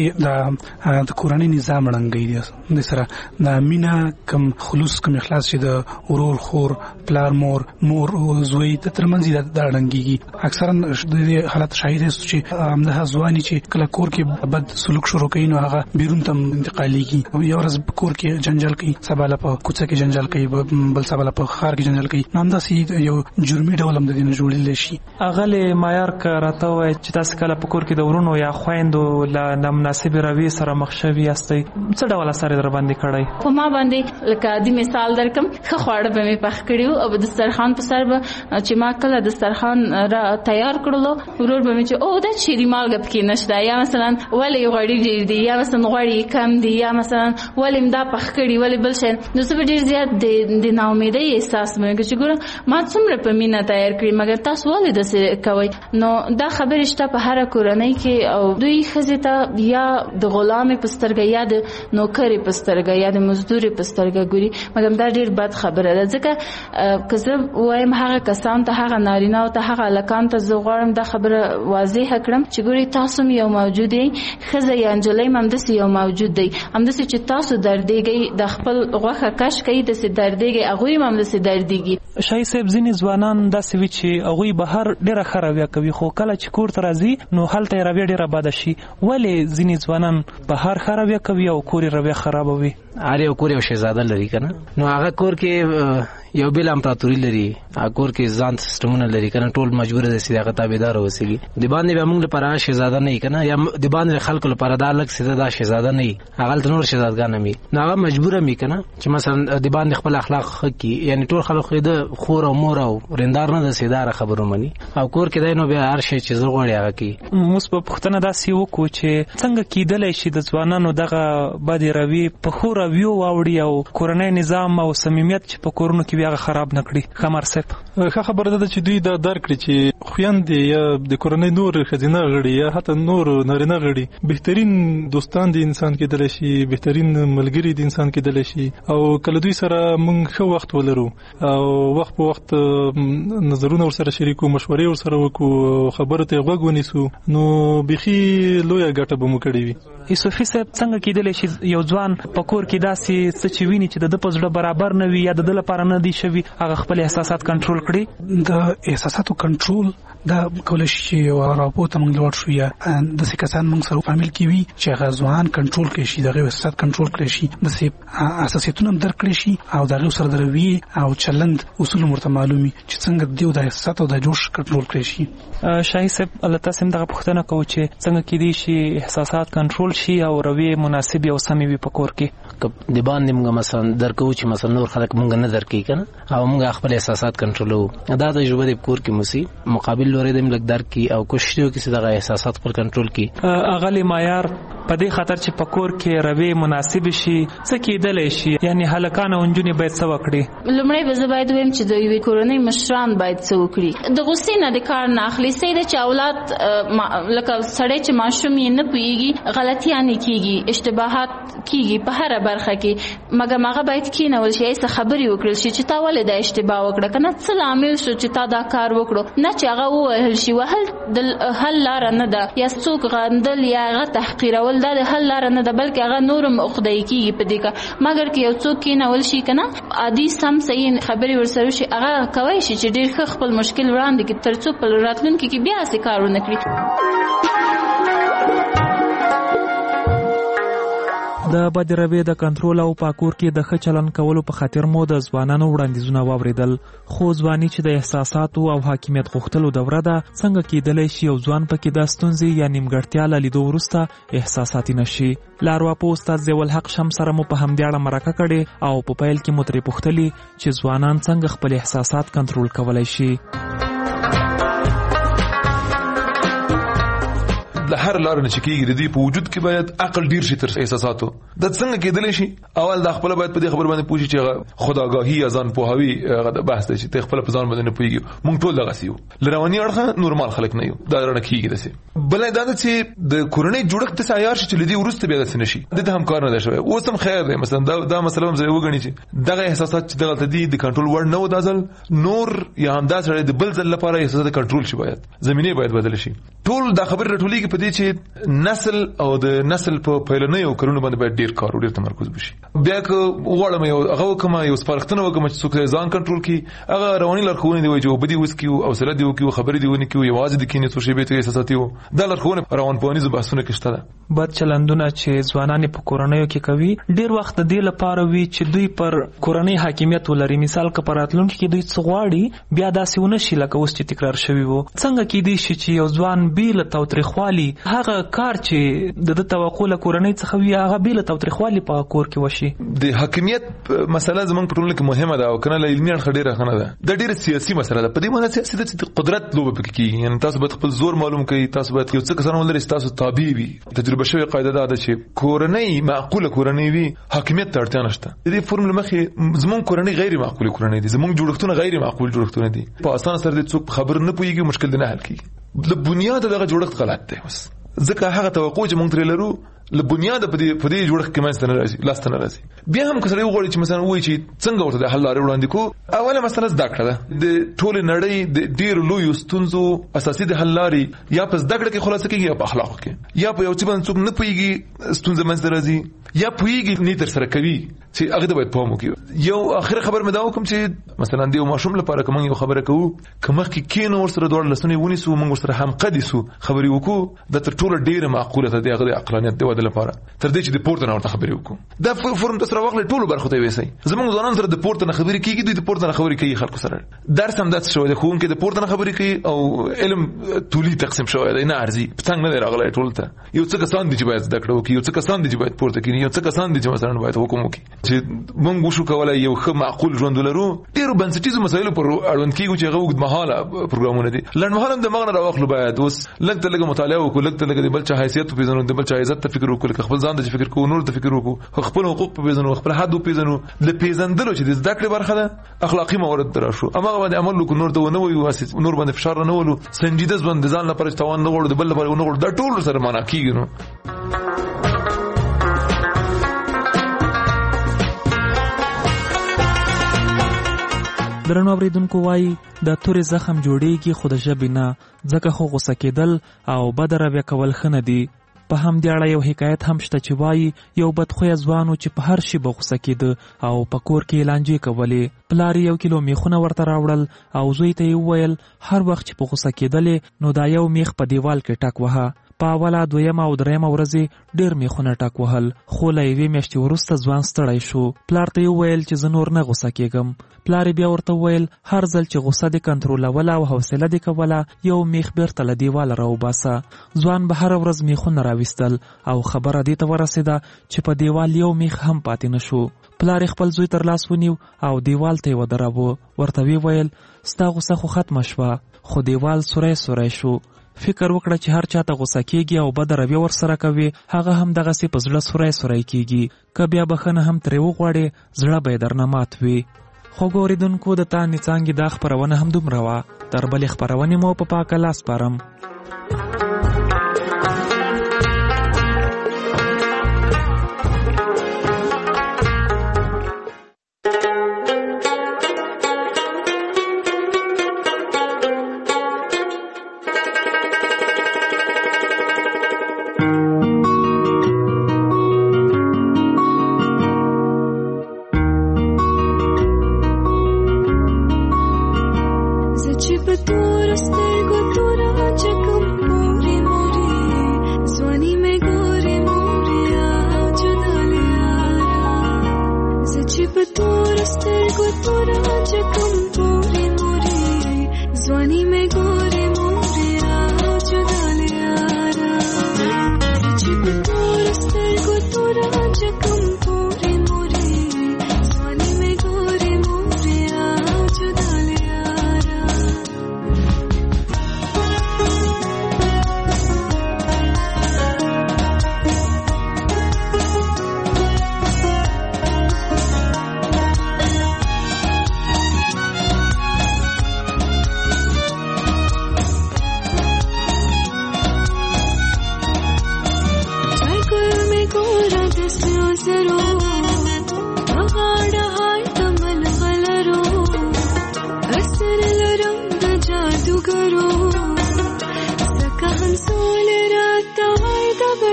چې د کورنۍ نظام ړنګی دی، د سره د مینا کم خلوص کم اخلاص چې د ورور خور پلار مور مور زوی د ترمنځ د ړنګیږي. اکثرا د حالت شاهد است چې همدغه ځواني چې کله کور کې بد سلوک شروع کوي نو هغه بیرون ته انتقالیږي. یو ورځ کور کې جنجال کوي، سبا له په کوڅه کې جنجال کوي، بل سبا له په ښار کې جنجال کوي. همداسې یو جرمي ډول هم د دې نه جوړېدلی شي. اغلې معیار که راته ووایي چې تاسو کله په کور کې د ورونو یا خویندو له نامناسبې رویې سره مخ شوي یاستئ، څه ډول اثر یې در باندې کړی؟ په ما باندې لکه عادي مثال درکم، ښه خواړه به مې پخ کړي وو او د دسترخوان په سر به چې ما کله دسترخوان را تیار کړلو، ورور به مې چې او دا چیرې مالګه پکې نشته، یا مثلا ولې غوړي ډېر دي، یا مثلا غوړي کم دي، یا مثلا ولې مدا پخ کړي، ولې بل شي. نو زه به ډېر زیات د ناامیدۍ احساس مې چې ګوره ما څومره په مینه تیار کړي مګر تاسو ولې داسې کوئ. نو دا خبرې شته په هره کورنۍ کې او دوی ښځې ته یا د غلامې په سترګه یا د نوکرې په سترګه یا د مزدورې په سترګه ګوري، مګر دا ډېر بد خبره ده. ځکه که زه وایم هغه کسان ته، هغه نارینه او ته، هغه هلکان ته زه غواړم دا خبره واضحه کړم چې ګوري تاسو هم یو موجود یئ، ښځه یا نجلۍ هم همداسې یو موجود دی. همداسې چې تاسو دردېږئ، د خپل غوښه کش کوي، داسې دردېږئ، هغوی هم همداسې دردېږي. شاهي صاحب ځینې ځوانان داسې وي چې هغوی بهر ډېره ښه رویه کوي خو کله چې کور ته راځي نو هلته یې رویه ډېره بده شي. ولې ځینې ځوانان بهر ښه رویه کوي او کور یې رویه خرابوي؟ هر یو کور یو شهزاده لري که نه، نو هغه کور کې یو بل امپراتوري لري، هغه کور کې ځان سیستمونه لري که نه، ټول مجبور دي چې هغه تابعدار اوسېږي. د باندې به موږ لپاره شهزاده نه وي که نه، یا د باندې خلکو لپاره دا لږ سیده دا شهزاده نه وي، هغه هلته نور شهزادګان هم وي. نو هغه مجبور هم وي که نه چې مثلا د باندې خپل اخلاق ښه کړي، یعنې ټول خلک خو د خور او مور او رندار نه د سیداره خبرو مني، او کور کې دی نو بیا هر شی چې زه غواړي هغه کوي. موږ په پوښتنه داسې وکړو چې څنګه کیدلی شي د ځوانانو دغه بدې رویې په ښو رویو واوړي او کورنۍ نظام او صمیمیت چې په کورونو کې بیا خراب نه کړي؟ خمر صاحب ښه خبره ده چې دوی دا درک کړي چې خویندې یا د کورنۍ نور ښځینه غړي یا حتی نور نارینه غړي بهترین دوستان د انسان کېدلی شي، بهترین ملګري د انسان کېدلی شي، او کله دوی سره موږ ښه وخت ولرو او وخت په وخت نظرونه ورسره شریکو، مشورې ورسره وکړو، خبرو ته غوږ ونیسو، نو بیخي لویه ګټه به مو کړې وي. یوسفي صاحب څنګه کېدلی شي یو ځوان په کور کې داسې څه چې ویني چې د ده په زړه برابر نه وي یا د ده لپاره نه دی شوي هغه خپل احساسات کنټرول کړي؟ د احساساتو کنټرول دا کولی شي چې یو راپور ته موږ لوړ شو، یا داسې کسان موږ سره فامیل کې وي چې هغه ځوان کنټرول کړی شي، د هغې احساسات کنټرول کړی شي، داسې اساسیتونه هم درک کړی شي او د هغې سره د رویې او چلند اصول هم ورته معلوم وي چې څنګه د دې د احساسات او د جوش کنټرول کړی شي. شاهي صاحب الله تاسې هم دغه پوښتنه کوو چې څنګه کېدی شي احساسات کنټرول شي او رویې مناسبې او سمې وي په کور کې؟ د باندې موږ مثلا درکوو چې مثلا نور خلک موږ نه درکوي که نه، او موږ خپل احساسات کنټرولوو. دا تجربه د کور کې موسی مقابل لوري د ملک درک کی او کوشش وکړي چې دغه احساسات خپل کنټرول کړي. اغلی معیار په دې خاطر چې په کور کې رویې مناسب شي څه کېدلی شي، یعنی هلکان او نجونې باید څه وکړي؟ لومړی به زه باید ویم چې د یوې کورنۍ مشران باید څه وکړي. د غصې نه د کار نه اخلي. صحیح ده چې اولاد لکه سړی چې ماشوم یې نه پوهېږي غلطیانې کېږي، اشتباهات کېږي په هره برخه کې، مګر هغه باید کېنول شي، څه خبرې وکړل شي چې تا ولې دا اشتباه وکړه که نه، څه لامل شو چې تا دا کار وکړو، نه چې هغه ووهل شي. وهل د حل لاره نه ده، یا څوک غندل یا هغه تحقیرول دا د حل لاره نه ده، بلکې هغه نورم عقده‌ای کېږي په دې کار. مګر که یو څوک کېنول شي که نه عادي سم صحیح خبرې ورسره شي، هغه کولی شي چې ډېر ښه خپل مشکل وړاندې کړي تر څو په راتلونکي کې بیا هسې کار ونه کړي. د بدې رویې د کنټرول او په کور کې د ښه چلند کولو په خاطر مو د ځوانانو وړاندیزونه واورېدل. خو ځواني چې د احساساتو او حاکمیت غوښتلو دوره ده، څنګه کېدلی شي یو ځوان پکې د ستونزې یا نیمګړتیا له لیدو وروسته احساساتي نه شي؟ له ارواپوه استاد ضیاءالحق شمس سره مو په همدې اړه مرکه کړې او په پیل کې مو ترې پوښتلي چې ځوانان څنګه خپل احساسات کنټرول کولی شي. د هر لار نه چکیږي د دې په وجود کې باید عقل ډیر شي تر احساساتو د څنګه کېدلی شي اول د خپل باید په دې خبر باندې پوښي چې خداګاهي ازان په هوی غد بحث دی چې ته خپل په ځان باندې نه پوهیږي مونږ ټول دغه سیو لروانی اړخه نورمال خلک نه یو دا رانه کیږي دسه بل دا چې د کورنۍ جوړښت ته عیار شي چې لدی ورسته بیا دسه نشي د هم کار نه دی شوی اوس هم خیر دی مثلا دا دا مسله هم زه وګڼي چې دغه احساسات چې دغه تدې د کنټرول ور نه و دازل نور یا هم دا سره د بل ځل لپاره احساسات کنټرول شي باید زمينه باید بدل شي ټول دا خبر رټولېږي په دې چې نسل او د نسل په پیلنۍ او کارونو باندې باید ډیر کار ډیر تمرکز وشي بیا که وړم یو هغه کومه یو سپارښتنه وکم چې څوک ځان کنټرول کړي هغه رواني لارښوونې دی چې وبدي وسکیو او سره دی وکیو خبرې دی ونکیو یوازې د کینې څو شی به ته احساساتي وو دا لارښوونه روان پوهنیزو بحثونه کې شته ده بد چلندونه چې ځوانان په کورنیو کې کوي ډیر وخت د دې لپاره وی چې دوی پر کورنۍ حاکمیت ولري مثال که پراتلون کې دوی څه غواړي بیا داسې ونه شي لکه اوس چې تکرار شوی وو څنګه کې دی چې یو ځوان بیل توتریخوالي هغه کار چې د توقع له کورنۍ څخه وی هغه بیل توتریخوالي په کور کې وشي د حاکمیت مسله زمونږ په ټولنه کې مهمه ده او کنه له علمي اړخ ډیره خنه ده د ډیره سیاسي مسله ده په دې معنی سیاسي د قدرت لوبه پکې کیږي یعنی تاسو به خپل زور معلوم کړئ تاسو به یو څه کسان ولرئ تاسو تابع وي تجربه شوی قاعده ده چې کورنۍ معقوله کورنۍ وي حاکمیت ته اړتیا نشته د دې فرمول مخې زمونږ کورنۍ غیر معقوله کورنۍ دي زمونږ جوړښتونه غیر معقول جوړښتونه دي په اسانه سره د څوک خبر نه پويږي مشکل دی نه حل کیږي د بنیاد دغه جوړښت غلط دی بس ځکه هغه توقع چې مونږ ترې لرو له بنیاد په دې په دې جوړښت کې منځ نه راځي لاس نه راځي بیا هم کسره وګورئ چې مثلا وایي چې څنګه ورته د حل لارې وړاندې کو اوله مسله زده کړه ده د ټول نړۍ د ډیر لوی ستونزو اساسي د حل لارې یا په زده کړه کې خلاصه کېږي یا په اخلاق کې یا په یو څه باندې څوک نه پوهیږي ستونزه منځ راځي یا پوهیږي نه تر سره کوي چې هغه د باید پام وکړي یو اخر خبر مې دا وکم چې مثلا د ماشوم لپاره کوم یو خبره کوو کومه کې کینو ور سره دوړ لسنې ونی سو موږ سره هم قدیسو خبرې وکړو د تر ټولو ډیره معقوله ده د عقلانیت د ودل لپاره تر دې چې د پورته نه ورته خبرې وکړو دا فرم تاسو راغله ټولو برخو ته وېسي زموږ ځوانان سره د پورته نه خبرې کیږي دوی د پورته نه خبرې کوي خلکو سره درس هم داس شوی د خون کې د پورته نه خبرې کوي او علم تولی تقسیم شوی دی نه ارزي پتنګ نه راغله ټول ته یو څه کسان دي چې باید زده کړو کې یو څه کسان دي چې باید پورته کړي یو څه کسان دي چې مثلا باید حکم وکړي چې موږ وشو کولای یو ښه معقول ژوند ولرو ډیرو بنسټیزو مسایلو پر اړوند کیږي چې هغه وګد مهاله پروګرامونه دي لړ مهاله د مغنه راوخلو باید اوس لږ ته لږ مطالعه وکړو لږ ته لږ د بل چا حیثیت په ځانو د بل چا عزت ته فکر وکړو خپل ځان د فکر کو نور ته فکر وکړو خپل حقوق په پیژنو خپل حد په پیژنو د پیژندلو چې د زده کړې برخه ده اخلاقی موارد درشو اما باندې عمل وکړو نور ته نه وایو نور باندې فشار نه ولو سنجیده ځوند ځان لپاره توان نه وړو د بل لپاره نه وړو دا ټول سره معنا کیږي نو درنو اوریدونکو وایي د تورې زخم جوړیږي خو د ژبې نه ځکه خو غوسه کېدل او بد رویه کول ښه نه دي په همدې اړه یو حکایت هم شته چې وایي یو بدخویه ځوان و چې په هر شي به غوسه کېده او په کور کې لانجې کولې پلار یو کیلو میخونه ورته راوړل او زوی ته یې وویل هر وخت چې په غوسه کېدلې نو دا یو میخ په دیوال کې ټک وهه په اوله دویمه او درېیمه ورځې ډېر میخونه ټک وهل خو له یوې میاشتې وروسته ځوان ستړی شو پلار ته یې وویل چې زه نور نه غوسه کېږم پلار بیا ورته وویل هر ځل چې غوسه دې کنټرولوله او حوصله دې کوله یو میخ بیرته له دیواله راوباسه ځوان به هره ورځ میخونه راویستل او خبره دې ته ورسېده چې په دیوال یو میخ هم پاتې نه شو پلار خپل زوی تر لاس ونیو او دیوال ته یې ودراوه ورته ویې ویل ستا غوسه خو ختمه شوه خو دیوال سوری سوری شو فکر وکړه چې هر چاته غوسه کېږي او بد رویه ورسره کوي هغه هم دغسې په زړه سوری سوری کېږي که بیا بخښنه هم ترې وغواړې زړه به یې درنه مات وي خوږو اورېدونکو د تانې څانګې دا خپرونه هم دومره وه تر بلې خپرونې مو په پاکه لاس سپارم چې په تور سترګو تور چکو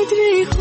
بدري